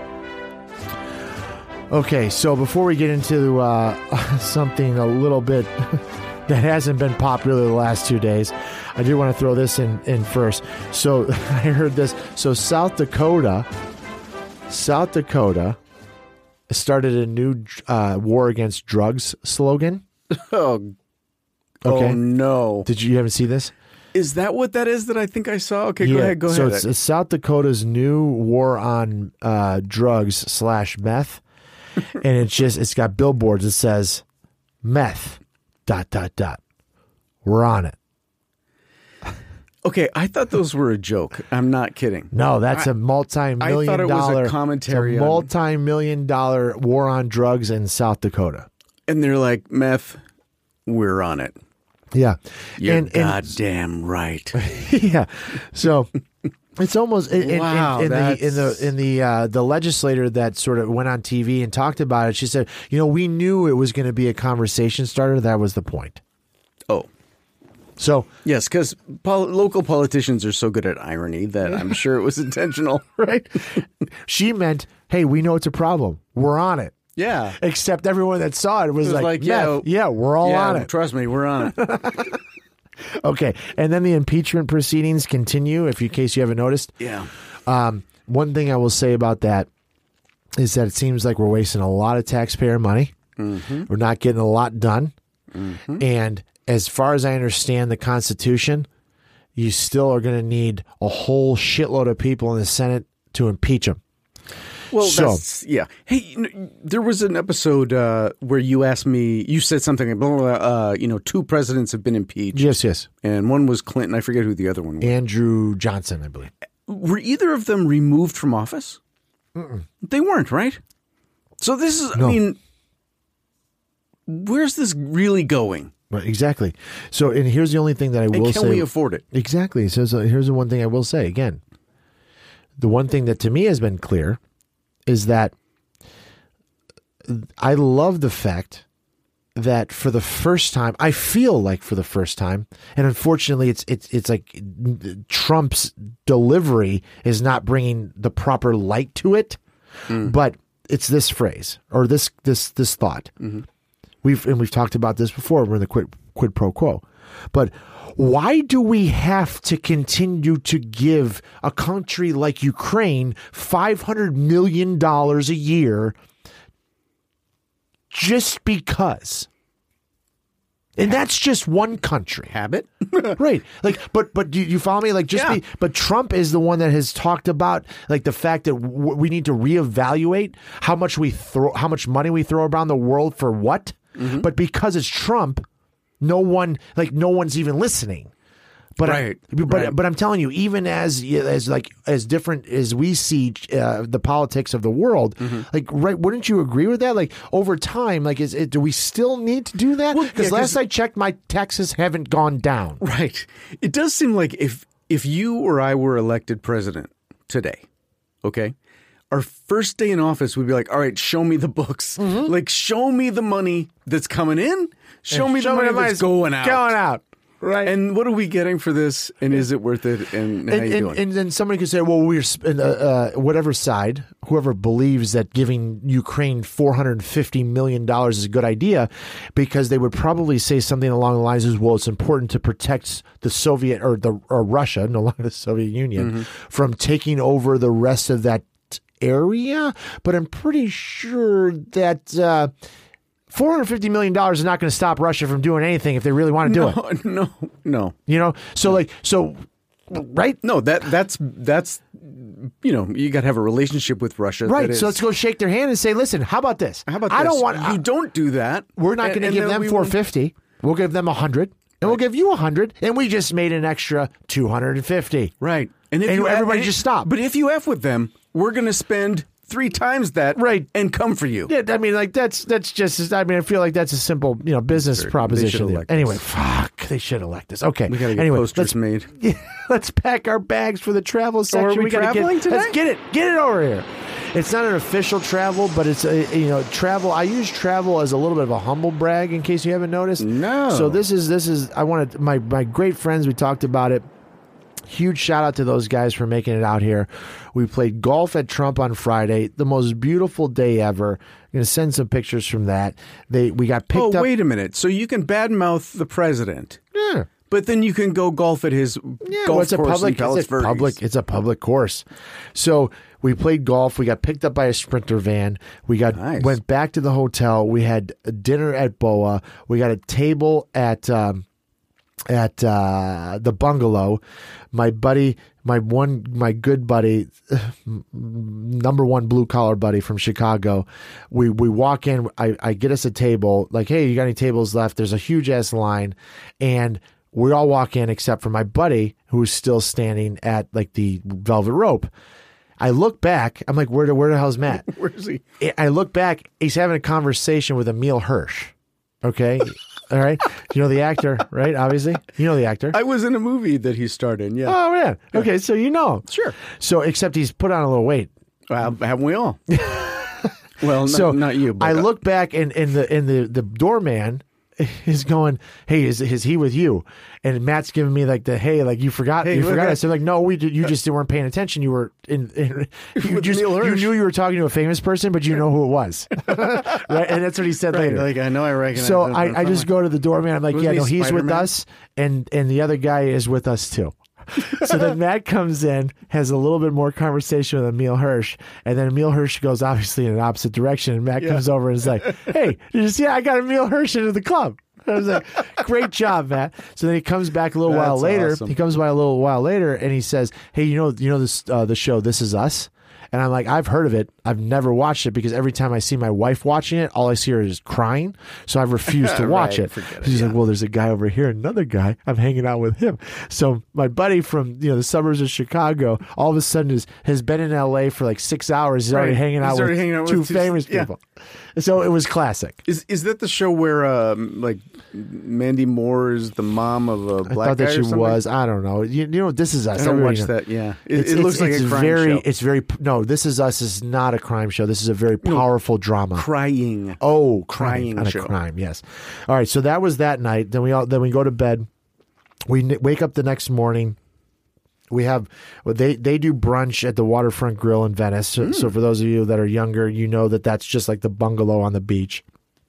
Okay, so before we get into uh, something a little bit that hasn't been popular the last two days, I do want to throw this in, in first. So I heard this. So South Dakota, South Dakota started a new uh, war against drugs slogan. Oh, Okay. oh no. Did you, you haven't seen this? Is that what that is that I think I saw? Okay, go ahead, go so ahead. it's, it's South Dakota's new war on uh, drugs slash meth. And it's just, it's got billboards that says meth, dot, dot, dot. We're on it. Okay, I thought those were a joke. I'm not kidding. No, that's I- a multi-million I thought it was a dollar commentary it's a on- multi-million dollar war on drugs in South Dakota. And they're like, meth, we're on it. Yeah. You're and, and goddamn right. yeah. So it's almost in, in- Wow, in, in the in that's- the in the uh, the legislator that sort of went on T V and talked about it. She said, "You know, we knew it was going to be a conversation starter. That was the point." Oh, So yes, because pol- local politicians are so good at irony that I'm sure it was intentional. right, she meant, "Hey, we know it's a problem. We're on it." Yeah. Except everyone that saw it was, It was like, like, yeah, yeah, yeah, we're all yeah, on it. Trust me, we're on it. Okay, and then the impeachment proceedings continue. If you, in case you haven't noticed, Yeah. Um, one thing I will say about that is that it seems like we're wasting a lot of taxpayer money. Mm-hmm. We're not getting a lot done. Mm-hmm. And as far as I understand the Constitution, you still are going to need a whole shitload of people in the Senate to impeach them. Well, So- that's, yeah. Hey, you know, there was an episode uh, where you asked me, you said something, blah, blah, blah, uh, you know, two presidents have been impeached. Yes, yes. And one was Clinton. I forget who the other one was. Andrew Johnson, I believe. Were either of them removed from office? Mm-mm. They weren't, right? So this is, No. I mean, where's this really going? Right, exactly. So, and here's the only thing that I And will can say. we afford it? Exactly. So, so here's the one thing I will say again. The one thing that to me has been clear is that I love the fact that for the first time, I feel like for the first time, and unfortunately, it's it's it's like Trump's delivery is not bringing the proper light to it, but it's this phrase or this this this thought. We've and we've talked about this before. We're in the quid quid pro quo, but why do we have to continue to give a country like Ukraine five hundred million dollars a year just because? And that's just one country. Habit? Right. Like, but, but do you follow me? Like, just Yeah. be, but Trump is the one that has talked about like the fact that w- we need to reevaluate how much we throw, how much money we throw around the world for what. Mm-hmm. But because it's Trump, no one, like, no one's even listening. But Right, I, but right. but I'm telling you, even as as like as different as we see uh, the politics of the world, Mm-hmm. like right, wouldn't you agree with that? Like over time, like is it, do we still need to do that? Well, yeah, Because 'cause- last I checked, my taxes haven't gone down. Right. It does seem like if if you or I were elected president today, okay, our first day in office would be like, all right, show me the books. Like, show me the money that's coming in. Show me the money that's going out. Going out. Right. And what are we getting for this? And is it worth it? And how and, you and, doing? and then somebody could say, well, we're sp- uh, uh, whatever side, whoever believes that giving Ukraine four hundred fifty million dollars is a good idea, because they would probably say something along the lines of, well, it's important to protect the Soviet or the or Russia, no longer the Soviet Union, Mm-hmm. from taking over the rest of that area. But I'm pretty sure that uh, four hundred fifty million dollars is not going to stop Russia from doing anything if they really want to do it. no, no, no. You know, so like, so, right? No, that that's that's you know, you got to have a relationship with Russia. Right. that So is- let's go shake their hand and say, listen, how about this? How about I this? don't want, you I- don't do that. we're not going And- to and give then them we four won't- fifty. We'll give them one hundred and we'll give you one hundred and we just made an extra two hundred fifty. Right. And, if And you everybody and- just stop. But if you F with them, we're going to spend three times that Right. and come for you. Yeah, I mean, like that's that's just. I mean, I feel like that's a simple, you know, business They proposition. should there. elect Anyway, us. fuck, they should elect us. Okay, We got to get anyway, posters let's made. yeah, let's pack our bags for the travel section. are we gotta traveling get, today? Let's get it, get it over here. It's not an official travel, but it's a, you know travel. I use travel as a little bit of a humble brag, in case you haven't noticed. No. So this is this is. I wanted my my great friends. We talked about it. Huge shout out to those guys for making it out here. We played golf at Trump on Friday. The most beautiful day ever. I'm going to send some pictures from that. They we got picked Oh, up. wait a minute. So you can badmouth the president, Yeah. but then you can go golf at his Yeah, golf well, it's a course public, in Palos it's a Verdes. public, it's a public course. So we played golf. We got picked up by a Sprinter van. We got Nice. went back to the hotel. We had dinner at B O A. We got a table at um, at uh, the bungalow. My buddy, my one, my good buddy, number one blue collar buddy from Chicago. We we walk in. I, I get us a table. Like, hey, you got any tables left? There's a huge ass line, and we all walk in except for my buddy, who's still standing at like the velvet rope. I look back. I'm like, where the where the hell's Matt? Where's he? I look back. He's having a conversation with Emil Hirsch. Okay, all right. You know the actor, right? Obviously, you know the actor. I was in a movie that he starred in. Yeah. Oh man. Okay, so you know. Sure. So except he's put on a little weight. Well, haven't we all? Well, not, So not you. But I look back and and the and the the doorman is going, hey, is is he with you? And Matt's giving me like the hey, like you forgot, Hey, you look forgot. at- I said like no, we did, you just weren't paying attention. You were in, in you With just Neil you Hirsch. knew you were talking to a famous person, but you know who it was, right? And that's what he said Right, later. like I know I recognize. So him from I, I just somewhere. go to the doorman. I'm like, Wasn't yeah, he no, he's with Spider-Man? us, and and the other guy is with us too. So then Matt comes in, has a little bit more conversation with Emil Hirsch, and then Emil Hirsch goes obviously in an opposite direction, and Matt Yeah. comes over and is like, hey, did you see I got Emil Hirsch into the club? I was like, great job, Matt. So then he comes back a little while That's later. awesome. He comes by a little while later, and he says, hey, you know, you know this uh, the show This Is Us? And I'm like, I've heard of it. I've never watched it because every time I see my wife watching it, all I see her is crying. So I've refused to watch Right, it. forget it, She's yeah. like, well, there's a guy over here, another guy. I'm hanging out with him. So my buddy from you know the suburbs of Chicago, all of a sudden is, has been in L A for like six hours. He's already Right. hanging out, He's with, already hanging out with two two- famous yeah. people. So it was classic. Is is that the show where um, like Mandy Moore is the mom of a I black thought that guy she or something? was. I don't know. You, you know, This Is Us. I don't Everybody watch knows. that. Yeah, it, It's, it looks it's, like it's a crime very, show. It's very no. This Is Us is not a crime show. This is a very powerful drama. Crying. Oh, Crying crime, not show. a crime. Yes. All right. So that was that night. Then we all then we go to bed. We n- wake up the next morning. We have well, they they do brunch at the Waterfront Grill in Venice. So, so for those of you that are younger, you know that that's just like the bungalow on the beach.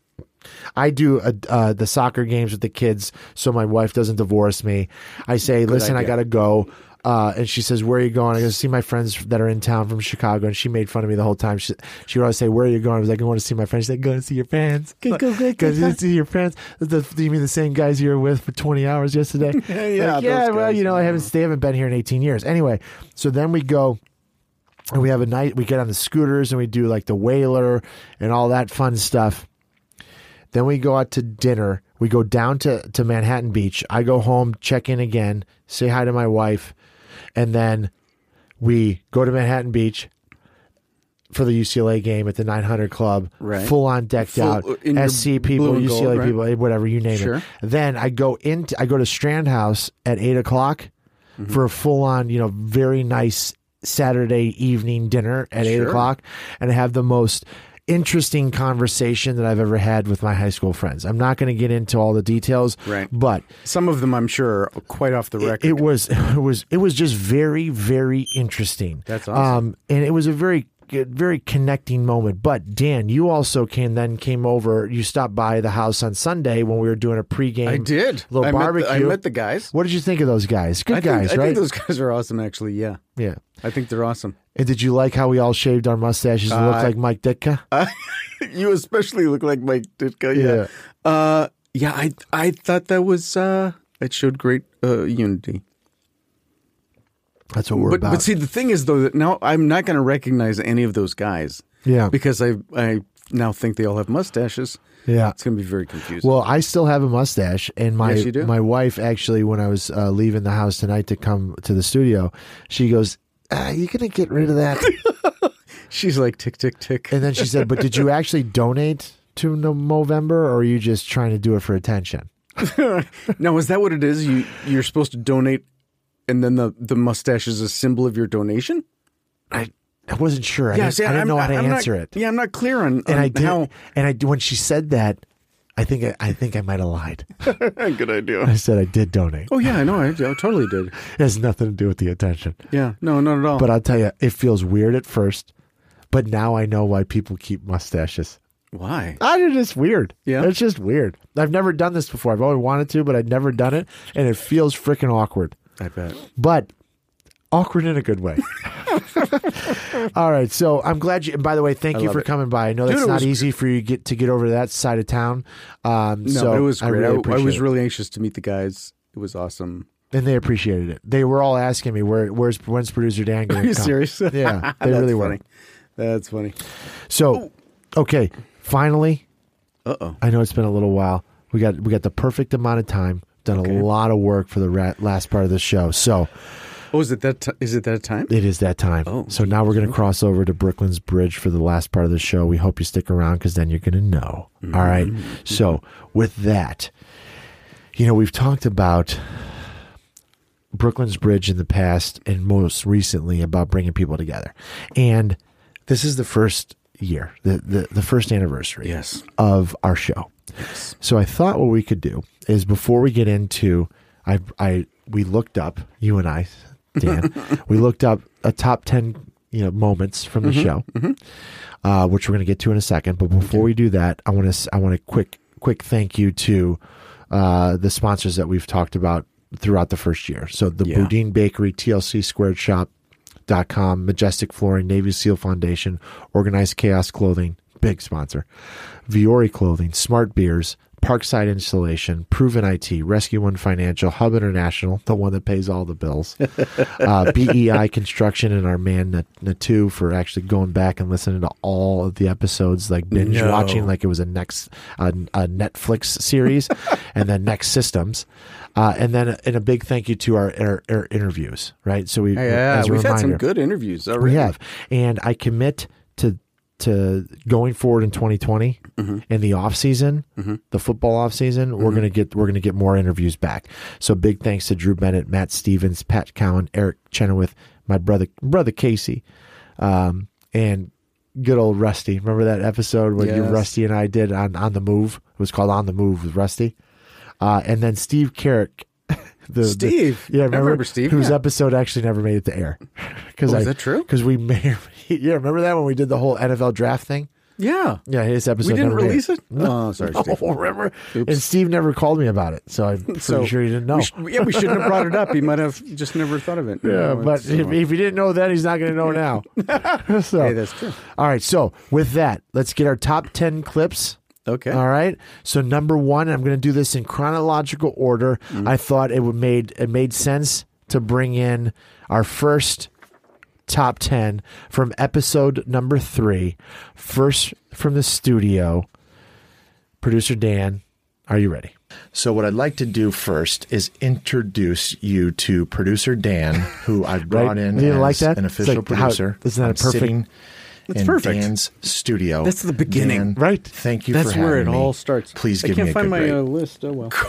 I do uh, uh, the soccer games with the kids, so my wife doesn't divorce me. I say, "Listen, I idea. gotta go," uh, and she says, "Where are you going?" I go see my friends that are in town from Chicago, and she made fun of me the whole time. She, she would always say, "Where are you going?" I was like, "I want to see my friends." She's like, "Go and see your fans. Go, go, go, go, go see your friends." The, the, you mean the same guys you were with for twenty hours yesterday? Yeah, Like, yeah. those Well, guys. you know, I haven't they haven't been here in eighteen years. Anyway, so then we go. And we have a night. We get on the scooters and we do like the Whaler and all that fun stuff. Then we go out to dinner. We go down to, to Manhattan Beach. I go home, check in again, say hi to my wife, and then we go to Manhattan Beach for the U C L A game at the nine hundred Club. Right. Full on decked Full- out. in your S C people, blue and U C L A gold, right? people, whatever, you name Sure. it. Then I go into I go to Strand House at eight o'clock Mm-hmm. for a full on, you know, very nice Saturday evening dinner at eight Sure. o'clock, and I have the most interesting conversation that I've ever had with my high school friends. I'm not going to get into all the details, Right. but Some of them, I'm sure, are quite off the record. it was it was it was just very very interesting. That's awesome. Um, and it was a very good, very connecting moment. But Dan, you also came then came over. You stopped by the house on Sunday when we were doing a pregame. I did. little I met the- barbecue. I met the guys. What did you think of those guys? Good I think, guys, I right? think those guys are awesome, actually. Yeah. yeah. I think they're awesome. And did you like how we all shaved our mustaches and looked Uh, like Mike Ditka? You especially look like Mike Ditka. Yeah. Yeah. Uh, yeah, I I thought that was, uh, it showed great uh, unity. That's what we're But, about. but see, the thing is, though, that now I'm not going to recognize any of those guys. Yeah. Because I I now think they all have mustaches. Yeah. It's going to be very confusing. Well, I still have a mustache, and my Yes, you do? my wife actually, when I was uh, leaving the house tonight to come to the studio, she goes, "Are you gonna get rid of that?" She's like, tick, tick, tick. And then she said, "But did you actually donate to No- Movember, or are you just trying to do it for attention?" Now, is that what it is? You, you're supposed to donate, and then the, the mustache is a symbol of your donation? I I wasn't sure. I Yeah, didn't, see, I didn't I'm- know how to I'm answer not, it. Yeah, I'm not clear on, And on I did, how. and I when she said that, I think I, I think I might have lied. Good idea. I said I did donate. Oh, yeah, I know. I, I totally did. It has nothing to do with the attention. Yeah, no, not at all. But I'll tell you, it feels weird at first, but now I know why people keep mustaches. Why? I it's just weird. Yeah? It's just weird. I've never done this before. I've always wanted to, but I'd never done it, and it feels freaking awkward. I bet. But awkward in a good way. All right, so I'm glad you. And by the way, thank I you love for it. coming by. I know that's Dude, it not was easy for you to get to get over to that side of town. Um, No, so but it was I great. I, really I appreciate was it. really anxious to meet the guys. It was awesome. and they appreciated it. They were all asking me, "Where, where's when's producer Dan going Are to you come?" serious? Yeah, they That's really were. funny. That's funny. So, okay, finally, Uh-oh. I know it's been a little while. We got we got the perfect amount of time. Done Okay. a lot of work for the ra- last part of the show. So Oh, is it that? T- is it that time? it is that time. Oh, so now we're going to cross over to Brooklyn's Bridge for the last part of the show. We hope you stick around because then you're going to know. Mm-hmm. All right. So with that, you know, we've talked about Brooklyn's Bridge in the past and most recently about bringing people together. And this is the first year, the, the, the first anniversary Yes. of our show. So I thought what we could do is before we get into, I, I, we looked up, you and I, Dan, we looked up a top ten, you know, moments from the show, uh, which we're going to get to in a second. But before we do that, I want to, I want a quick, quick thank you to uh, the sponsors that we've talked about throughout the first year. So the Yeah. Boudin Bakery, T L C Squared Shop dot com, Majestic Flooring, Navy SEAL Foundation, Organized Chaos Clothing, big sponsor, Viore Clothing, Smart Beers, Parkside Installation, Proven I T, Rescue One Financial, Hub International, the one that pays all the bills, uh, B E I Construction, and our man Nat- Natu for actually going back and listening to all of the episodes, like binge No. watching like it was a next a, a Netflix series, and then Next Systems. Uh, and then a, and a big thank you to our, our, our interviews, right? So we, Yeah, as a we've had some reminder, good interviews already. we have, and I commit to to going forward in twenty twenty in the off season, the football off season. We're gonna get we're gonna get more interviews back. So big thanks to Drew Bennett, Matt Stevens, Pat Cowan, Eric Chenoweth, my brother brother Casey, um, and good old Rusty. Remember that episode when you Yes. Rusty and I did on on the move? It was called On the Move with Rusty, uh, and then Steve Carrick. The, Steve. the, yeah, I remember, remember Steve, whose yeah. episode actually never made it to air. Because Oh, is that true? Because we may, yeah, remember that when we did the whole N F L draft thing? Yeah. Yeah, his episode. We didn't never made release it? No, Oh, sorry, no, Steve. remember? Oops. And Steve never called me about it, so I'm pretty So sure he didn't know. We sh- yeah, we shouldn't have brought it up. He might have just never thought of it. yeah, No, but it's, if, uh, if he didn't know then, he's not going to know now. so, hey, that's true. all right, so with that, let's get our top ten clips. Okay. All right. So number one, I'm going to do this in chronological order. Mm-hmm. I thought it would made it made sense to bring in our first top ten from episode number three, first from the studio. Producer Dan, are you ready? So what I'd like to do first is introduce you to producer Dan, who I've brought Right? in You didn't as like that? an It's official like how- producer. isn't that a I'm perfect- sitting That's in perfect. Dan's studio. That's the beginning. Dan, Right. Thank you That's for where it having me. all starts. Please I give can't me a find good my rate. uh, list. Oh well.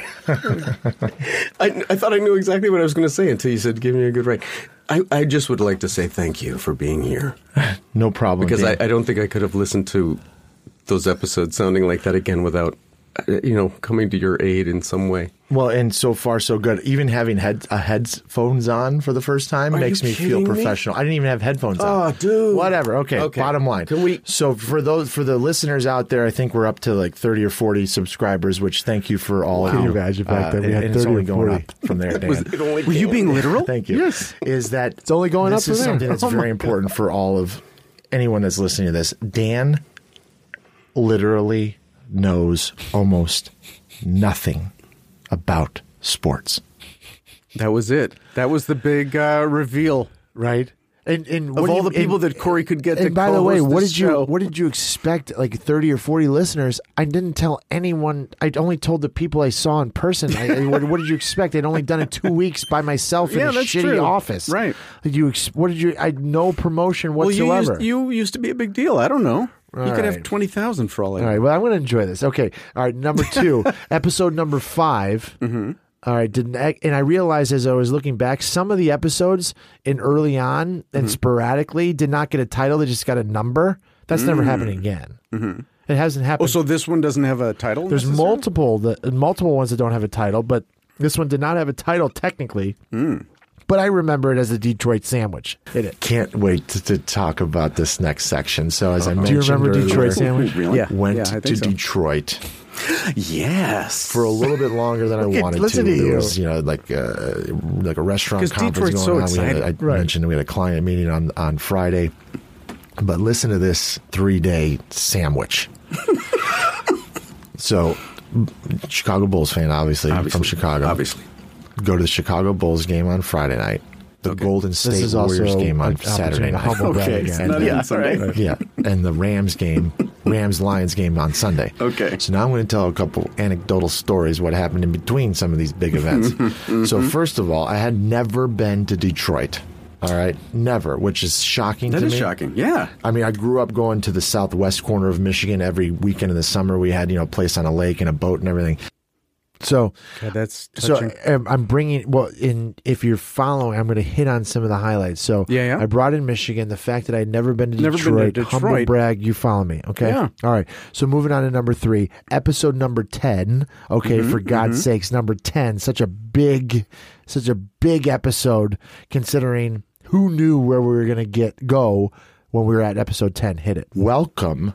I, I thought I knew exactly what I was going to say until you said, give me a good rate. I, I just would like to say thank you for being here. No problem. Because I, Dan. I don't think I could have listened to those episodes sounding like that again without, uh, you know, coming to your aid in some way. Well, and so far so good. Even having head uh, headphones on for the first time Are makes you me feel kidding me? professional. I didn't even have headphones on. Oh, dude. Whatever. Okay. Okay. Bottom line. Can we- So for those for the listeners out there, I think we're up to like thirty or forty subscribers. Which thank you for all. Can of you you. imagine back then? We and- had and it's thirty only or going forty. up from there, Dan. Was it only Were you being literal? Thank you. Yes. Is that It's only going this up is from there. something that's Oh my very important for all of anyone that's listening to this. Dan literally knows almost nothing about sports. That was it. That was the big uh, reveal. Right? And, and Of what do all you- the people and- that Corey could get to And by the way, co-host what this did you show. what did you expect? Like thirty or forty listeners? I didn't tell anyone. I only told the people I saw in person. I, I- what, what did you expect? I'd only done it two weeks by myself in Yeah, a that's shitty true. office. Right. Like you? ex- What did you? I had no promotion Well, you whatsoever. used, you used to be a big deal. I don't know. All you could have right. twenty thousand for all I know. All right. Well, I'm going to enjoy this. Okay. All right. Number two, episode number five. Mm-hmm. All right. Didn't and I realized as I was looking back, some of the episodes in early on and Mm-hmm. sporadically did not get a title; they just got a number. That's never happened again. Mm-hmm. It hasn't happened. Oh, so this one doesn't have a title? There's necessarily? multiple the multiple ones that don't have a title, but this one did not have a title technically. Mm. But I remember it as a Detroit sandwich. It is. Can't wait to, to talk about this next section. So as I Do you mentioned remember earlier, Detroit sandwich? Really? Yeah. went Yeah, I think to so. Detroit Yes. for a little bit longer than I Look at- wanted listen to. to There you. was, you know, like uh, like a restaurant 'Cause conference Detroit's going so on. We had, I exciting. Right. mentioned we had a client meeting on on Friday. But listen to this three day sandwich. So, Chicago Bulls fan, obviously, Obviously. from Chicago. Obviously. Go to the Chicago Bulls game on Friday night. The Golden State This is Warriors also game on an Saturday opportunity to night. humble brag Okay, again. it's not yeah, even Sunday. right. Yeah, and the Rams game, Rams Lions game on Sunday. Okay. So now I'm going to tell a couple anecdotal stories what happened in between some of these big events. So first of all, I had never been to Detroit. All right, never, which is shocking That to is me. shocking. Yeah. I mean, I grew up going to the southwest corner of Michigan every weekend in the summer. We had, you know, a place on a lake and a boat and everything. So, God, that's so touching. um, I'm bringing. Well, in if you're following, I'm going to hit on some of the highlights. So, Yeah, yeah. I brought in Michigan. The fact that I'd never been to Never been to Detroit, Detroit. humble brag. You follow me, okay? Yeah. All right. So moving on to number three, episode number ten. Okay, Mm-hmm, for God's sakes, number ten. Such a big, such a big episode. Considering who knew where we were going to get go when we were at episode ten. Hit it. Welcome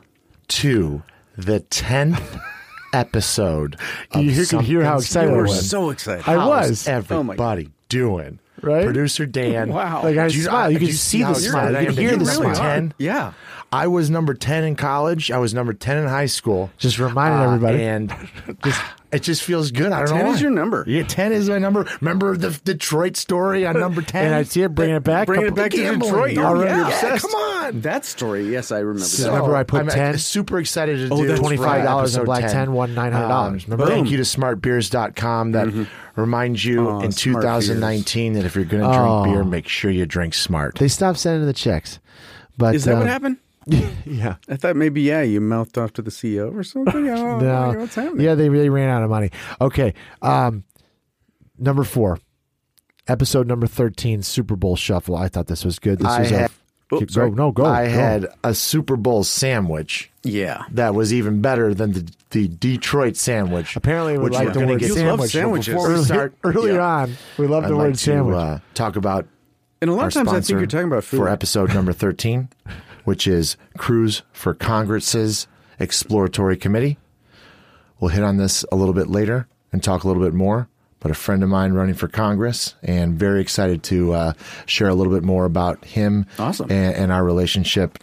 to the tenth episode. You of hear- could hear how Something's excited I You were Brewing. was. so excited. I How's was. everybody doing? Right? Producer Dan. Wow. Like I Do you- smile. You do can you see how the excited smile. I You am can to hear be the number smile. ten? Yeah. I was number ten in college. I was number ten in high school. Just reminding Uh, everybody. And just, it just feels good. I don't know ten why. is your number. Yeah, ten is my number. Remember the Detroit story on number ten? And I see it bringing it back. Bringing it Couple- back to gambling. Detroit. You're, Already you're Yeah, obsessed. come on. That story. Yes, I remember So- that. Remember I put I'm ten? super excited to Oh, do that's twenty-five dollars episode on Black ten. ten, won nine hundred dollars. Um, Remember? thank Boom. you to smart beers dot com that reminds you Oh, in Smart twenty nineteen that if you're going to drink Oh. beer, make sure you drink smart. They stopped sending the checks. But Is that uh, what happened? Yeah. I thought maybe, yeah, you mouthed off to the C E O or something. I don't know. No. What's happening? Yeah, they really ran out of money. Okay. Um, number four, episode number thirteen, Super Bowl Shuffle. I thought this was good. This I was had- a. Oops, Keep- sorry. go, no, go. I go. had a Super Bowl sandwich Yeah. that was even better than the, the Detroit sandwich. Apparently, we which like we're the gonna word get You sandwich. love but sandwiches. Before we Early- start, earlier yeah. on, we love I'd the like word to sandwich. uh, talk about And a lot our of times I think sponsor you're talking about food. for episode number thirteen, which is Cruise for Congress's Exploratory Committee. We'll hit on this a little bit later and talk a little bit more. But a friend of mine running for Congress, and very excited to uh, share a little bit more about him Awesome. and, and our relationship.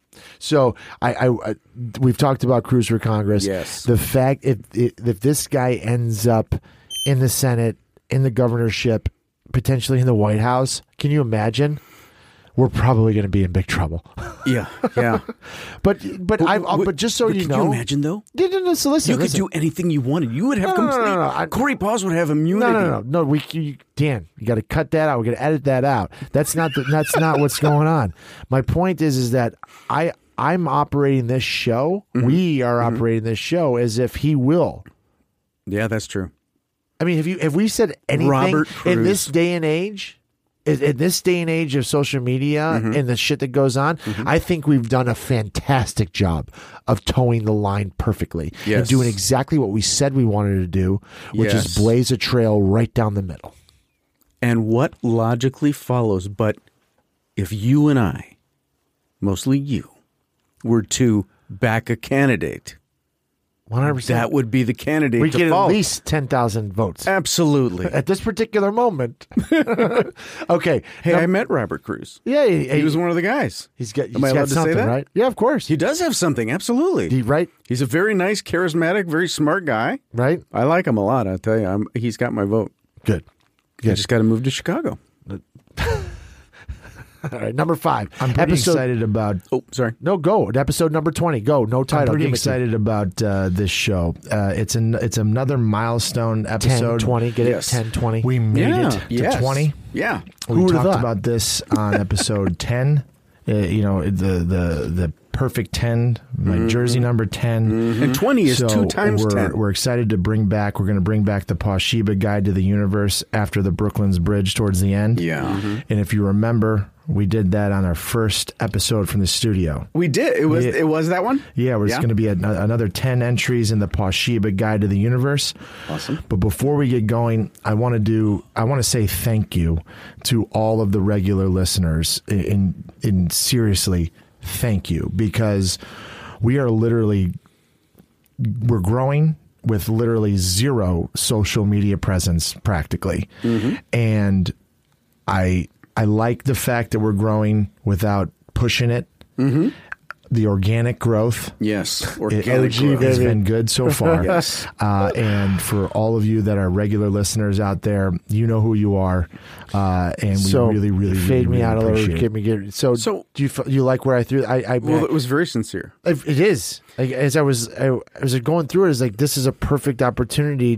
So I, I, I we've talked about Cruz for Congress. Yes. The fact if if this guy ends up in the Senate, in the governorship, potentially in the White House, can you imagine? We're probably going to be in big trouble. Yeah. Yeah. But but I but just so but you can know, you imagine though? No, no, no, so listen, You could listen. do anything you wanted. You would have No, no, no, complete. no, no, I- Corey Paws would have immunity. No, no, no, no. We, you, Dan, you got to cut that out. We got to edit that out. That's not the, that's not what's going on. My point is, is that I I'm operating this show. Mm-hmm. We are operating this show as if he will. Yeah, that's true. I mean, have you have we said anything Robert in this Cruz. day and age? In in this day and age of social media Mm-hmm. and the shit that goes on, I think we've done a fantastic job of towing the line perfectly and Yes. doing exactly what we said we wanted to do, which Yes. is blaze a trail right down the middle. And what logically follows, but if you and I, mostly you, were to back a candidate, one hundred percent. that would be the candidate We to get at follow. least ten thousand votes Absolutely. at this particular moment. Okay. Hey, Now- I met Robert Cruz. yeah, he, He was one of the guys. He's got. He's Am I got allowed to say something, that? right? Yeah, of course. He does have something. Absolutely. He- right, He's a very nice, charismatic, very smart guy. right. I like him a lot. I tell you, I'm, he's got my vote. Good. I just got to move to Chicago. All right, number five. I'm pretty episode, excited about. Oh, sorry. No, go. Episode number twenty. Go. No title. I'm pretty Give me excited about uh, this show. Uh, it's an it's another milestone ten, episode. twenty. Get Yes. it? ten, twenty. We made Yeah. it to Yes. twenty. Yeah. We Who would've talked thought? about this on episode ten. Uh, you know, the the the perfect ten, my jersey number ten. And twenty is So two times we're, ten. We're excited to bring back. We're going to bring back the Poshiba Guide to the Universe after the Brooklyn's Bridge towards the end. Yeah. And if you remember, we did that on our first episode from the studio. We did. It was Yeah. it was that one? Yeah, we're Yeah. going to be at an- another ten entries in the Poshiba Guide to the Universe. Awesome. But before we get going, I want to do. I want to say thank you to all of the regular listeners. In in seriously, thank you, because we are literally we're growing with literally zero social media presence practically, and I I like the fact that we're growing without pushing it. Mm-hmm. The organic growth. Yes. It Organic has growth. been good so far. Yes. Uh, and for all of you that are regular listeners out there, you know who you are. Uh, and we so really, really, fade really, me really out a little. appreciate Get it. me get so. So- do you f- you like where I threw? I I, Well, I it was very sincere. it it is. Like, as I was I, I was going through it, it's like this is a perfect opportunity.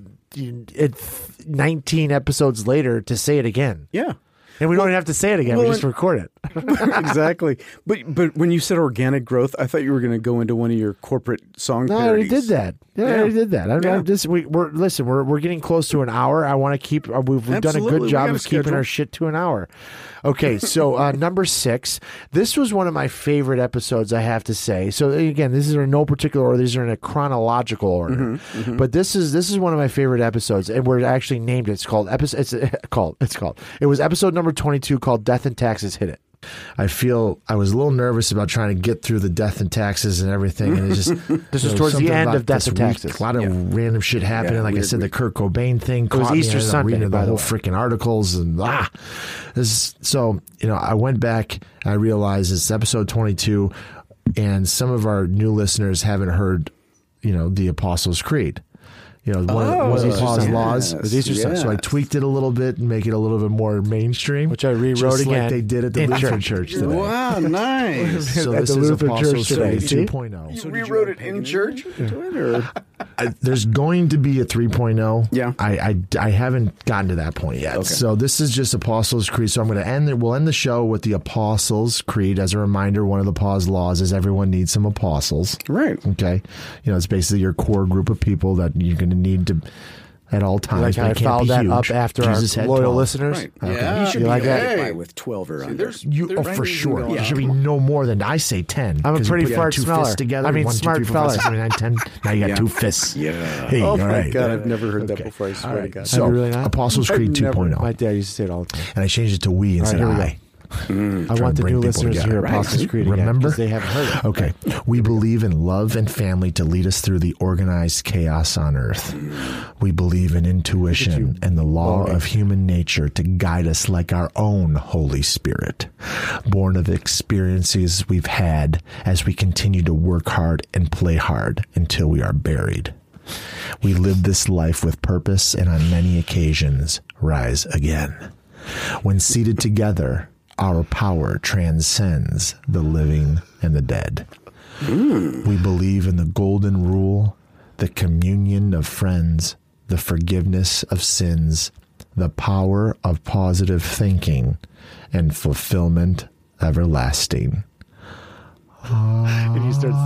It's nineteen episodes later to say it again, Yeah. and we don't even have to say it again. well, we just and- record it. Exactly. But but when you said organic growth, I thought you were going to go into one of your corporate song No, I parodies. already did that. Yeah, I Yeah. already did that. I'm, Yeah. I'm just we, we're listen. We're we're getting close to an hour. I want to keep. Uh, we've, we've done a Absolutely. good We job got a of keeping schedule. our shit to an hour. Okay, so uh, number six. This was one of my favorite episodes. I have to say. So again, this is in no particular order. These are in a chronological order. Mm-hmm, But this is this is one of my favorite episodes, and we're actually named it. It's called episode. It's uh, called. It's called. It was episode number twenty-two, called "Death and Taxes Hit It." I feel I was a little nervous about trying to get through the death and taxes and everything. And it just This you was know, towards the something end about of Death this and week, Taxes. A lot of random shit happening. Yeah, like I weird, said, weird. the Kurt Cobain thing. was caught me. Easter I ended up Sunday, reading by the the whole way. freaking articles and ah. This, so you know, I went back. And I realized it's episode twenty-two, and some of our new listeners haven't heard, you know, the Apostles' Creed. You know, one, Oh, of, one of the Easter Paul's Sunday. laws. Yes, was Easter Sunday. So I yes. tweaked it a little bit and make it a little bit more mainstream, Which I rewrote just again like they did at the in Lutheran church. Church today. Wow, nice. So At this the is Lutheran Apostles' Church today, Creed see? two point oh. You rewrote it in church? Or? I, there's going to be a three point oh. Yeah. I, I, I haven't gotten to that point yet. So this is just Apostles' Creed. So I'm going to end it. We'll end the show with the Apostles' Creed. As a reminder, one of the Paul's laws is everyone needs some apostles. Right. Okay. You know, it's basically your core group of people that you're going to need to at all times. Like but I it can't followed be that huge. up after Jesus our had loyal twelve. listeners. Right. Okay. Yeah. You should be like that? By with twelve or under. there's- You, oh, There's- for sure. Yeah. It should be no more than I say ten. I'm a 'cause you pretty put fart two smeller. fists together. I mean, one, two, smart three, four, five, fella. six, seven, eight, nine, ten. Now you got Yeah. two fists. Yeah. Hey, oh all my right. God, I've never heard that before. I swear to All right. God. So, Have you really not? Apostles' Creed I've never- 2.0. My dad used to say it all the time. And I changed it to we instead All of right, here we I. I Trying want to the bring new people listeners to hear together. Apostles' Right. Creed again, Remember? 'cause they haven't heard it. Okay. We believe in love and family to lead us through the organized chaos on earth. We believe in intuition and the law of human nature to guide us like our own Holy Spirit, born of experiences we've had as we continue to work hard and play hard until we are buried. We live this life with purpose and on many occasions rise again. When seated together, our power transcends the living and the dead. We believe in the golden rule, the communion of friends, the forgiveness of sins, the power of positive thinking, and fulfillment everlasting. And you start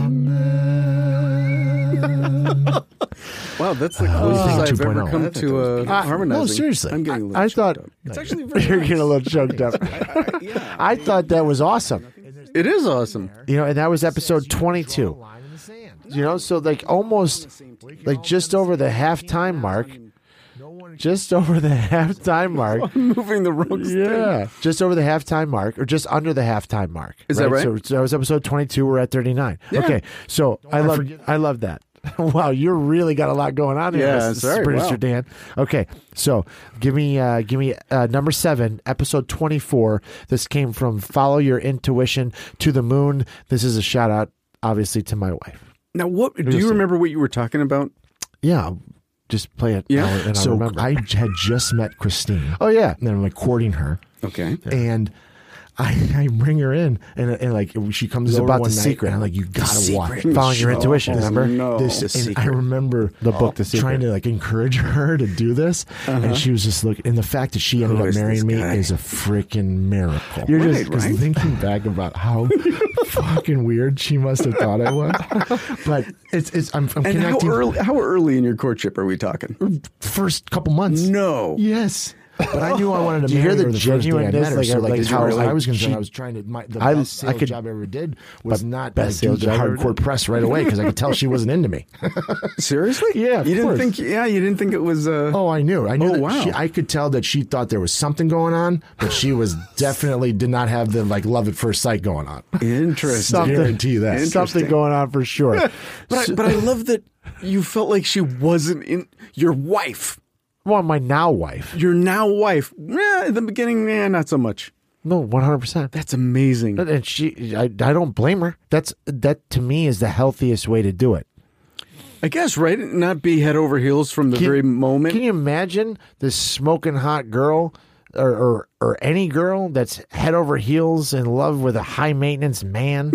Wow, that's the Uh, closest think I've two point ever oh. come to uh, harmonizing. no, seriously. I'm getting a little I choked thought- up. It's actually very You're nice. getting a little choked up. Yeah, I thought that was awesome. it is awesome. You know, and that was episode twenty-two. You know, so like almost like just over the halftime mark. Just over the halftime mark. I'm moving the wrong stick. Yeah. Just over the halftime mark, or just under the halftime mark. Is that right? So, so that was episode twenty-two. We're at thirty-nine. Yeah. Okay. So I wanna love forget- I love that. Wow, you really got a lot going on here, Yeah, Mister sorry, Producer wow. Dan. Okay, so give me uh, give me uh, number seven, episode twenty-four. This came from Follow Your Intuition to the Moon. This is a shout out, obviously, to my wife. Now, what do You'll you see. remember what you were talking about? Yeah, just play it. Yeah. and I'll, and I'll So remember. I had just met Christine, oh yeah, and I'm like courting her. Okay. And I, I bring her in, and, and like she comes It's over about one The night, Secret. and I'm like, you gotta Secret. watch, following your Oh, intuition. Remember no. this? The And I remember The book, The Secret. trying to like encourage her to do this, and she was just looking. And the fact that she ended Who up is marrying this me guy? is a freaking miracle. You're Right, just- 'cause right? thinking back about how fucking weird she must have thought I was, but it's it's I'm, I'm And how connecting. early? How early in your courtship are we talking? First couple months. No. Yes. But I knew I wanted to Do you marry hear the her the first day I met genuineness, her. like, So like, like, as far as really- I was concerned, she- I was trying to. My, the I- best I sales could- job I ever did was not best like, sales do job I ever hardcore did. press right away because I could tell she wasn't into me. Seriously? Yeah, of You didn't course. think? Yeah, you didn't think it was. Uh, Oh, I knew. I knew. Oh, that wow. she, I could tell that she thought there was something going on, but she was definitely did not have the like love at first sight going on. Interesting. I guarantee you that. Interesting. Something going on for sure. But I, but I love that you felt like she wasn't in your wife. Well, my now wife. Your now wife. Eh, in the beginning, eh, not so much. No, one hundred percent. That's amazing. And she, I, I don't blame her. That's that to me is the healthiest way to do it. I guess, right? Not be head over heels from the Can- very moment. Can you imagine this smoking hot girl or, or or any girl that's head over heels in love with a high maintenance man?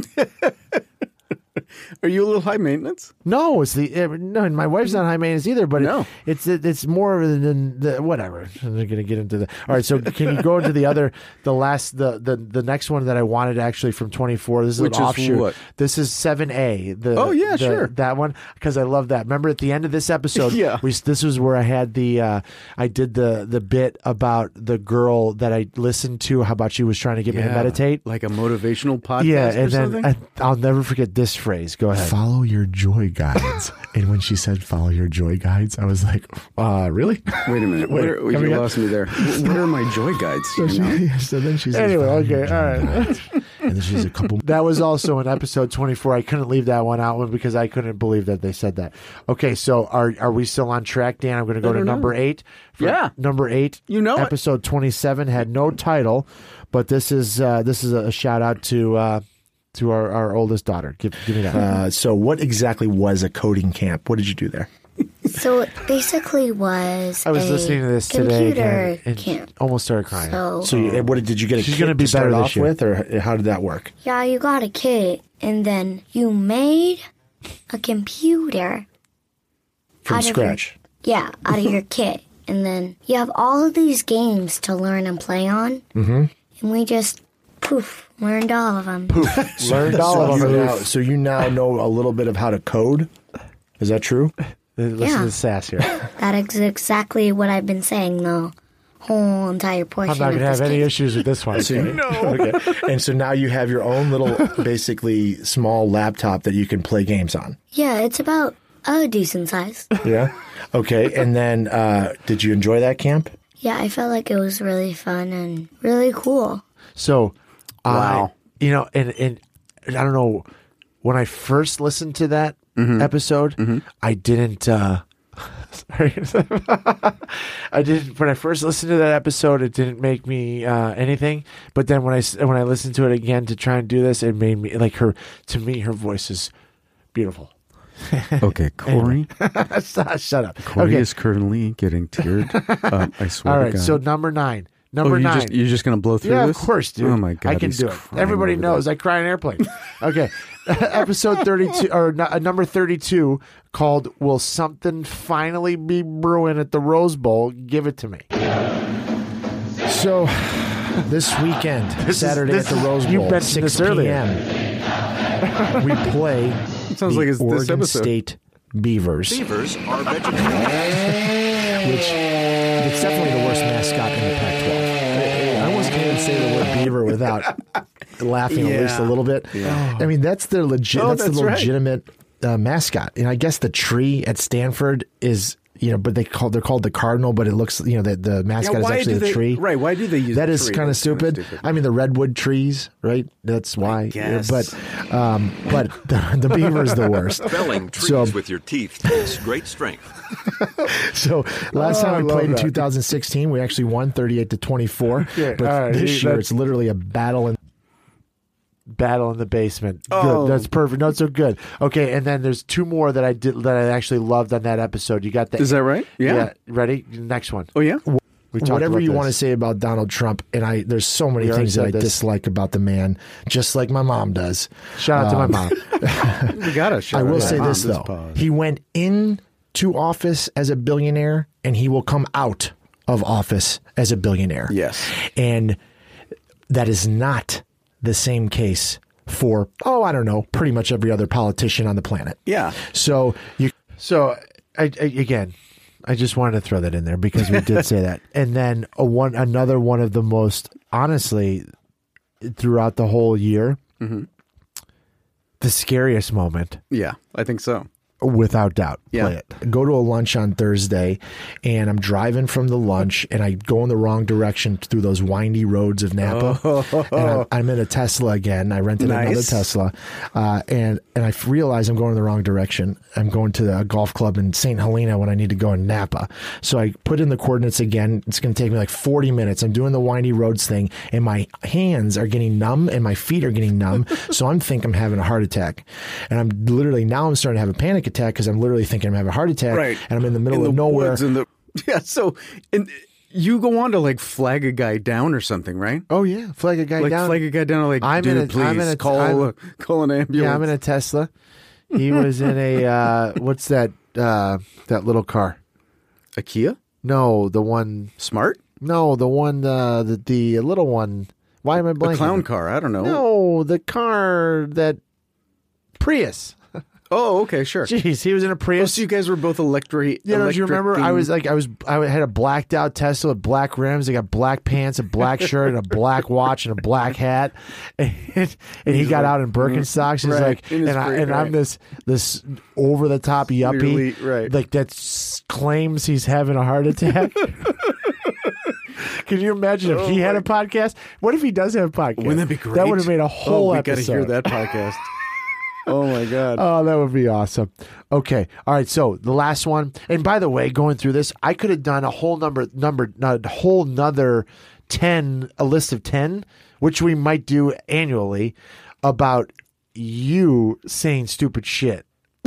Are you a little high maintenance? No, it's the uh, no. And my wife's not high maintenance either. But No. it, it's it's more than the whatever. I'm not gonna get into that. All right, so can you go into the other, the last, the the the next one that I wanted actually from twenty-four. This is Which an is offshoot. what? This is seven A. The Oh, yeah, the- sure. that one because I love that. Remember at the end of this episode, Yeah. we this was where I had the uh, I did the the bit about the girl that I listened to. How about she was trying to get me to meditate. Like a motivational podcast Yeah, or and then something? I, I'll never forget this phrase. Go ahead. Follow your joy guides. And when she said "follow your joy guides," I was like, "Uh, really?" Wait a minute. Wait, Where, come you again? lost me there. Where are my joy guides? So, you know? she, so then she said, Anyway, "Follow okay, your joy all right." guides." And then she's a couple. That was also in episode twenty-four. I couldn't leave that one out because I couldn't believe that they said that. Okay, so are are we still on track, Dan? I'm going to go I to don't know. number eight. For Yeah. number eight. You know it. episode twenty-seven had no title, but this is uh, this is a shout out to. Uh, To our, our oldest daughter. Give, give me that. Uh, so, what exactly was a coding camp? What did you do there? So it basically was. I was a listening to this today computer again and camp. almost started crying. So, So, you, what did, did you get? A She's kit gonna be to start better this off year. with, or how did that work? yeah, you got a kit, and then you made a computer From out of your- scratch. yeah, out of your kit, and then you have all of these games to learn and play on. Mm-hmm. And we just poof learned all of them. Learned all So of you, them. now, so you now know a little bit of how to code. Is that true? Listen Yeah. to the sass here. That is exactly what I've been saying the whole entire portion. I'm not of going to have this any game. issues with this one. No. Okay. And so now you have your own little, basically small laptop that you can play games on. Yeah, it's about a decent size. Yeah. Okay. And then, uh, did you enjoy that camp? Yeah, I felt like it was really fun and really cool. So, Wow. I, you know, and, and I don't know, when I first listened to that episode, I didn't, uh, sorry. I didn't, when I first listened to that episode, it didn't make me, uh, anything. But then when I, s- when I listened to it again to try and do this, it made me, like her, to me, her voice is beautiful. Okay, Corey. Shut shut up. Corey Okay. is currently getting teared. Uh, I swear All to right. God. So number nine. Number oh, you nine. Just, you're just going to blow through Yeah, this? of course, dude. Oh, my God. I can he's do it. crying Everybody over knows that. I cry in airplanes. Okay. Episode thirty-two, or no, uh, number thirty-two, called Will Something Finally Be Brewing at the Rose Bowl? Give it to me. So, this weekend, This is- Saturday this at the is- Rose you Bowl, mentioned six this earlier. p.m. we play It sounds the like it's this Oregon episode. State Beavers, Beavers are vegetarian. which it's definitely the worst mascot in the Pac twelve. I almost can't even say the word beaver without laughing at least a Yeah. little bit. I mean, that's their legit. Oh, that's, that's the right. legitimate uh, mascot. And I guess the tree at Stanford is, you know, but they call they're called the cardinal, but it looks, you know, that the mascot is why actually do the they- tree. right, why do they use that? the Is tree? kind of That's kinda stupid. stupid. I mean, the redwood trees, right? That's why. guess. But um, but the, the beaver is the worst. Felling trees So- with your teeth takes great strength. So last Oh, I time we love played in that. two thousand sixteen, we actually won thirty-eight to twenty-four. Yeah, But all right, this you- year, that's- it's literally a battle. In- Battle in the basement. Oh. Good. That's perfect. No, it's so good. Okay, and then there's two more that I did that I actually loved on that episode. You got the Is that right? Yeah. Ready? Next one. Oh, yeah? We talked Whatever about you this. want to say about Donald Trump, and I there's so many We already things that I said this. dislike about the man, just like my mom does. Shout out to my mom. We got to shout I will out say mom this, though. pause. He went into office as a billionaire, and he will come out of office as a billionaire. Yes. And that is not the same case for, oh, I don't know, pretty much every other politician on the planet. Yeah. So you So, I, I, again, I just wanted to throw that in there because we did say that. And then a one, another one of the most, honestly, throughout the whole year, Mm-hmm. the scariest moment, Yeah, I think so. without doubt. Yeah. Play it. go to a lunch on Thursday, and I'm driving from the lunch, and I go in the wrong direction through those windy roads of Napa. Oh. And I'm, I'm in a Tesla again. I rented another Nice. Tesla, uh, and and I realize I'm going in the wrong direction. I'm going to the golf club in Saint Helena when I need to go in Napa. So I put in the coordinates again. It's going to take me like forty minutes. I'm doing the windy roads thing, and my hands are getting numb, and my feet are getting numb. So I'm thinking I'm having a heart attack, and I'm literally now I'm starting to have a panic attack because I'm literally thinking I'm having a heart attack, Right. and I'm in the middle In of the nowhere. woods in the, yeah, so and you go on to like flag a guy down or something, right? Oh, yeah. Flag a guy Like down. flag a guy down, like, I'm dude, in a- please I'm in a- call, I'm- a, call an ambulance. Yeah, I'm in a Tesla. He was in a, uh, what's that, uh, that little car? a Kia? No, the one, Smart? no, the one, uh, the, the little one. Why am I blanking? A clown car, I don't know. No, the car that, Prius. Oh, okay, sure. Jeez, he was in a Oh, Prius. so you guys were both electric. You know, do you remember? I was electric- like, I was, I had a blacked out Tesla with black rims. I got black pants, a black shirt, and a black watch, and a black hat. And, and he He's got like, out in Birkenstocks. He's right, like, in his and, I, pre- and I'm right. this this over the top yuppie, Clearly, right. like that s- claims he's having a heart attack. Can you imagine if he had a podcast? What if he does have a podcast? Wouldn't that be great? That would have made a whole oh, we episode. gotta hear that podcast. Oh my god. Oh, that would be awesome. Okay. All right. So the last one, and by the way, going through this, I could have done a whole number, number, a whole nother ten, a list of ten, which we might do annually about you saying stupid shit.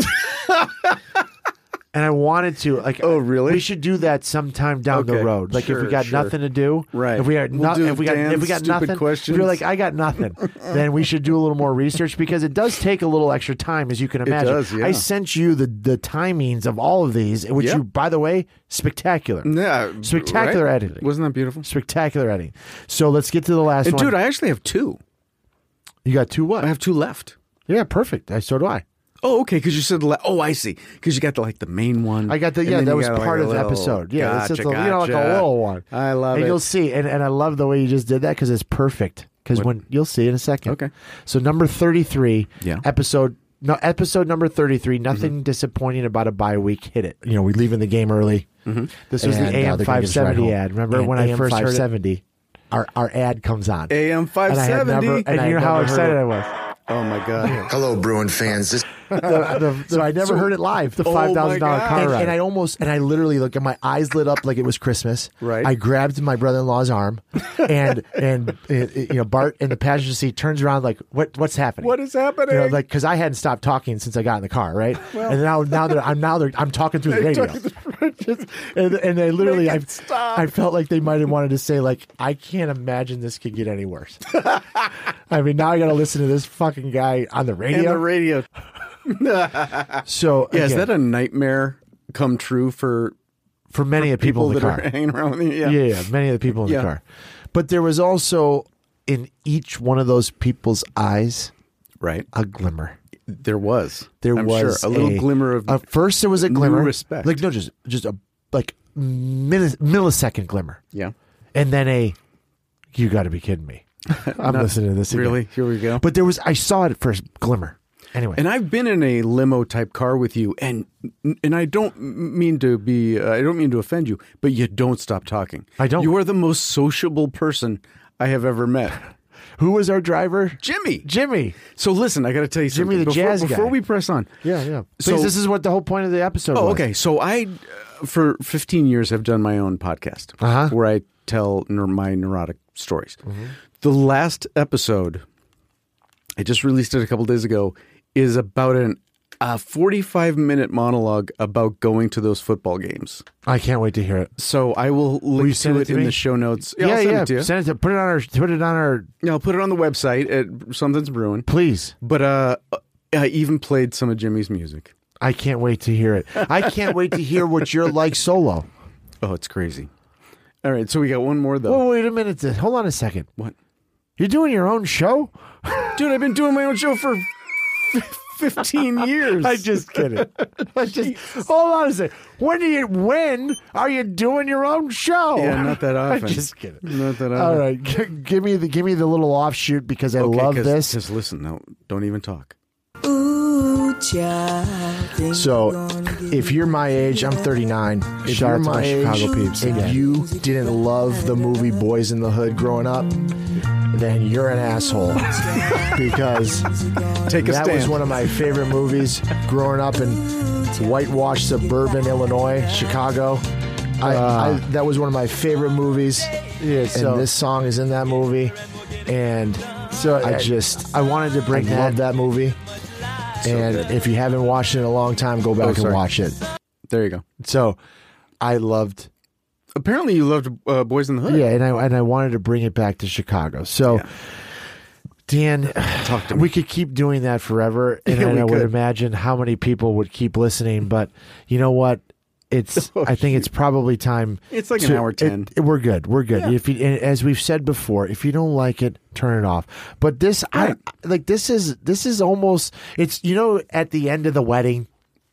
And I wanted to, like, Oh, really? We should do that sometime down the Okay. road. Like, if Sure, we got sure. nothing to do, Right. If we got, We'll no, do if we got, if we Dan's got stupid nothing, if questions. you're like, I got nothing, then we should do a little more research because it does take a little extra time, as you can imagine. does, yeah. I sent you the the timings of all of these, which Yeah. you, by the way, spectacular, Yeah, spectacular right? editing, Wasn't that beautiful? spectacular editing. So let's get to the last And one. dude, I actually have two. you got two what? I have two left. yeah, perfect. I so do I. Oh, okay. Because you said, le- oh, I see. Because you got the like the main one. I got the and yeah. then That you was got, like, part a of the little- episode. Yeah, gotcha, it's just a, you know like a gotcha. little one. I love and it. you'll see, and, and I love the way you just did that because it's perfect. Because when you'll see in a second. Okay. So number thirty-three, Yeah. episode no episode number thirty-three. Nothing disappointing about a bye week. Hit it. You know, we leaving the game early. Mm-hmm. This was And, the uh, A they're M gonna five get us right seventy home. ad. Remember And when I A M first heard it? five seventy. Our our ad comes on. A M five And I had seventy. never, and, And I you know had how never excited heard I it. was. Oh my god. Hello, Bruin fans. This The- the- so I never So- heard it live. The Oh five thousand dollar my car God. ride. and I almost and I literally look, and my eyes lit up like it was Christmas. Right. I grabbed my brother-in-law's arm, and and uh, you know Bart in the passenger seat turns around like, what what's happening? What is happening? You know, like because I hadn't stopped talking since I got in the car, right? and now now that I'm now they're, I'm talking through the radio, Just- and, and they literally I I felt like they might have wanted to say like, I can't imagine this could get any worse. I mean, now I got to listen to this fucking guy on the And radio. the radio. so Yeah, is again, that a nightmare come true for for many of people, people in the that car? are hanging around with you? Yeah. Yeah, yeah, many of the people in Yeah. the car. But there was also in each one of those people's eyes Right. a glimmer. There was. There I'm was sure. a little glimmer of At first, there was a new glimmer, respect. like no, just just a like millis- millisecond glimmer, yeah. and then a. You got to be kidding me! I'm Not listening to this again. Really? Here we go. But there was I saw it at first glimmer. Anyway, And I've been in a limo type car with you, and and I don't mean to be, uh, I don't mean to offend you, but you don't stop talking. I don't. You are the most sociable person I have ever met, who was our driver? Jimmy. Jimmy. So listen, I got to tell you Jimmy something. the before, jazz before guy. we press on. Yeah, yeah. So- Please, this is what the whole point of the episode Oh, was. okay. So I, uh, for fifteen years, have done my own podcast Uh-huh. where I tell neur- my neurotic stories. The last episode, I just released it a couple days ago, is about an a forty-five minute monologue about going to those football games. I can't wait to hear it. So I will link you to send it it to in me? the show notes. Yeah, I'll send yeah. it to you. Send it to put it on our put it on our. Yeah, I'll put it on the website at Something's Brewing. Please. But uh, I even played some of Jimmy's music. I can't wait to hear it. I can't wait to hear what you're like solo. Oh, it's crazy. All right, so we got one more though. Whoa, wait a minute. Hold on a second. What? You're doing your own show? Dude, I've been doing my own show for fifteen years. I just kidding. I just hold on a second. When do you when are you doing your own show? Yeah, not that often. I'm just kidding. Not that often. All right, G- give me the give me the little offshoot because I Okay, love cause, this. Just listen. No, don't even talk. So, if you're my age, I'm thirty-nine. If Shout you're out to my my age Chicago peeps and again. you didn't love the movie Boys in the Hood growing up, then you're an asshole. Because Take a that stand. was one of my favorite movies growing up in whitewashed suburban Illinois, Chicago. I, I, that was one of my favorite movies. Yeah, And so this song is in that movie. And so I just I wanted to I bring love that. that movie. And if you haven't watched it in a long time, go back and sorry. watch it. There you go. So I loved. Apparently, you loved uh, Boys in the Hood. Yeah, and I and I wanted to bring it back to Chicago. So, Yeah. Dan, Talk to me. we could keep doing that forever, and Yeah, I we would could. imagine how many people would keep listening. But you know what? It's. Oh, I think it's probably time. It's like an to- hour ten. it- it- we're good. We're good. Yeah. If you, and as we've said before, if you don't like it, turn it off. But this, Right. I like. This is this is almost. It's you know at the end of the wedding,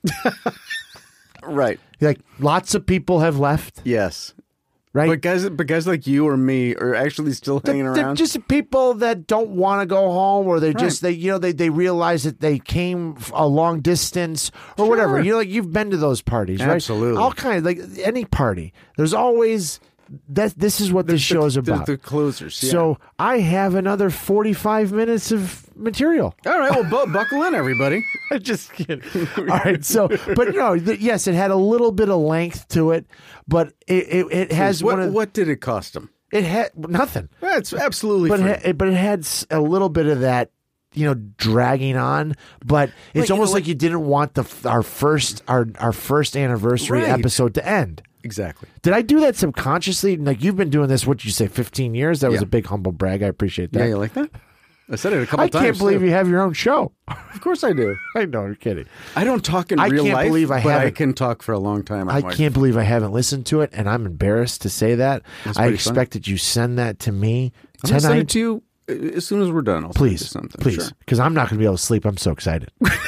Right. like lots of people have left. Yes. Right. But guys, but guys like you or me are actually still hanging They're- they're around. just people that don't want to go home, or they just Right. they you know they they realize that they came f- a long distance or whatever. Sure. You know, like you've been to those parties, right? Absolutely. All kinds, like any party. There's always that. This is what this show is the, about. The closers. Yeah. So I have another forty-five minutes of material. all right, well, bu- buckle in, everybody. I'm just kidding. All right, so but no, th- yes, it had a little bit of length to it, but it it, it has what, one of what did it cost them? it had nothing. That's absolutely but free. it, had- but it had s- a little bit of that, you know, dragging on. But it's Like, you know, almost like, like- you didn't want the f- our first our our first anniversary Right. episode to end. Exactly. Did I do that subconsciously? Like you've been doing this, what did you say, fifteen years? That was Yeah. a big humble brag. I appreciate that. Yeah, you like that? I said it a couple I times. can't believe too. you have your own show. Of course I do. I know, you're kidding. I don't talk in I real can't life, believe I but I haven't- can talk for a long time. on I mic. can't believe I haven't listened to it, and I'm embarrassed to say that. That's I pretty expect that you send that to me I'm gonna send tonight. it to you uh, as soon as we're done. I'll Please, send you something. please, Sure. because I'm not going to be able to sleep. I'm so excited.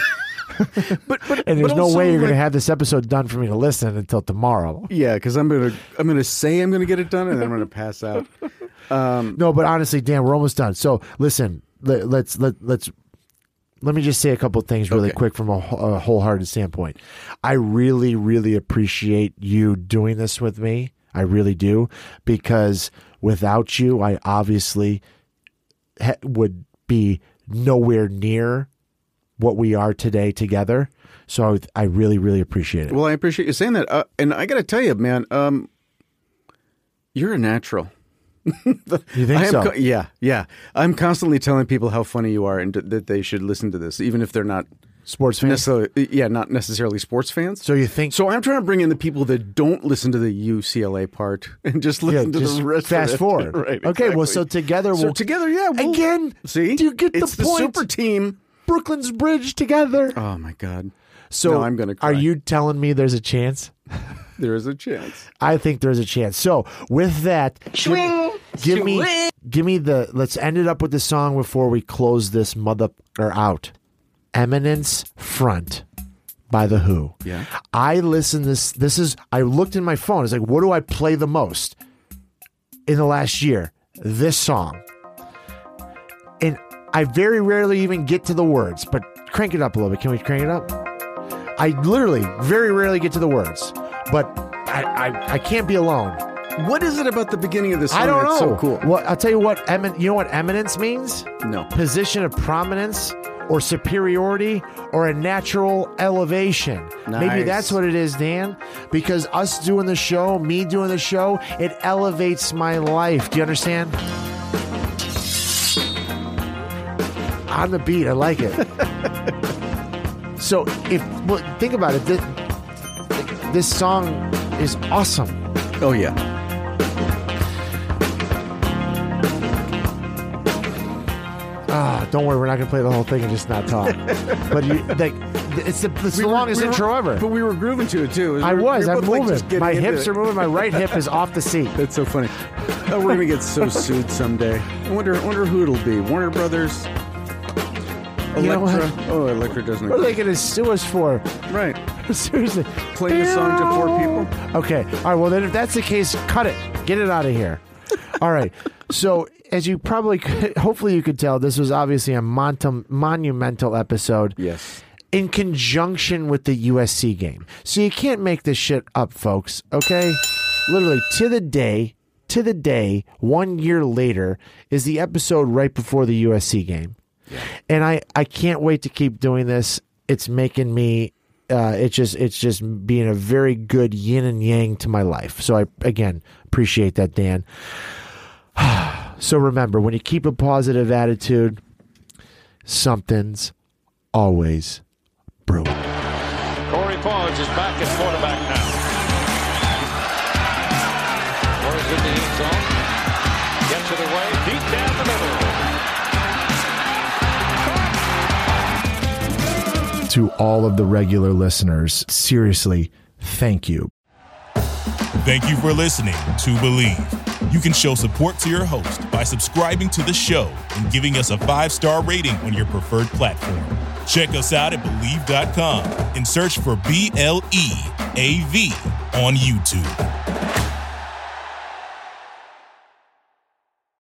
But but And there's but no also, way you're going to like- have this episode done for me to listen until tomorrow. Yeah, because I'm gonna I'm gonna say I'm gonna get it done, and then I'm gonna pass out. Um, No, but honestly, Dan, we're almost done. So listen, let, let's let let's let me just say a couple of things really Okay. quick from a, wh- a wholehearted standpoint. I really, really appreciate you doing this with me. I really do, because without you, I obviously ha- would be nowhere near what we are today together. So I, I really, really appreciate it. Well, I appreciate you saying that, uh, and I got to tell you, man, um, you're a natural. You think I am so? co- yeah, yeah. I'm constantly telling people how funny you are and d- that they should listen to this, even if they're not Sports fans. necessarily, yeah, not necessarily sports fans. So you think? So I'm trying to bring in the people that don't listen to the U C L A part and just Yeah, listen to just the rest. fast of it. forward. right? Okay, well, exactly. so together so we'll together, yeah. We'll, again. see, do you get the it's the point? super team. Brooklyn's Bridge together. Oh my god! So no, I'm gonna. Cry. Are you telling me there's a chance? There is a chance. I think there's a chance. So with that, Swing. give, give me Swing. give me the. Let's end it up with the song before we close this mother or out. Eminence Front by The Who. Yeah. I listened this. This is. I looked in my phone. It's like, what do I play the most in the last year? This song. And I very rarely even get to the words, but crank it up a little bit. Can we crank it up? I literally very rarely get to the words, but I, I, I can't be alone. What is it about the beginning of this song I don't that's know. so cool? Well, I'll tell you what. Emin- you know what eminence means? No. Position of prominence or superiority or a natural elevation. Maybe Nice. that's what it is, Dan. Because us doing the show, me doing the show, it elevates my life. Do you understand? On the beat, I like it. So if well, think about it, this, this song is awesome. Oh yeah. Ah, don't worry, we're not gonna play the whole thing and just not talk. But you, like, it's the, it's the We were- longest we were- intro ever. But we were grooving to it too. I We were- was. we were I'm both, like, just moving. getting My into hips it. are moving. My right hip is off the seat. That's so funny. Oh, we're gonna get so sued someday. I wonder, wonder who it'll be. Warner Brothers. Electra. You know what? Oh, Electra doesn't. What are they going to sue us for? Right. Seriously. Playing the song to four people. Okay. All right. Well, then if that's the case, cut it. Get it out of here. All right. So, as you probably could, hopefully you could tell, this was obviously a montum, monumental episode. Yes. In conjunction with the U S C game. So you can't make this shit up, folks. Okay? Literally, to the day, to the day, one year later, is the episode right before the U S C game. Yeah. And I, I can't wait to keep doing this. It's making me, uh, it's just, it's just being a very good yin and yang to my life. So I, again, appreciate that, Dan. So remember, when you keep a positive attitude, something's always brewing. Corey Pons is back at quarterback now. Throws in the end zone. Gets it away. Deep down the middle. To all of the regular listeners, seriously, thank you. Thank you for listening to Believe. You can show support to your host by subscribing to the show and giving us a five-star rating on your preferred platform. Check us out at Believe dot com and search for B L E A V on YouTube.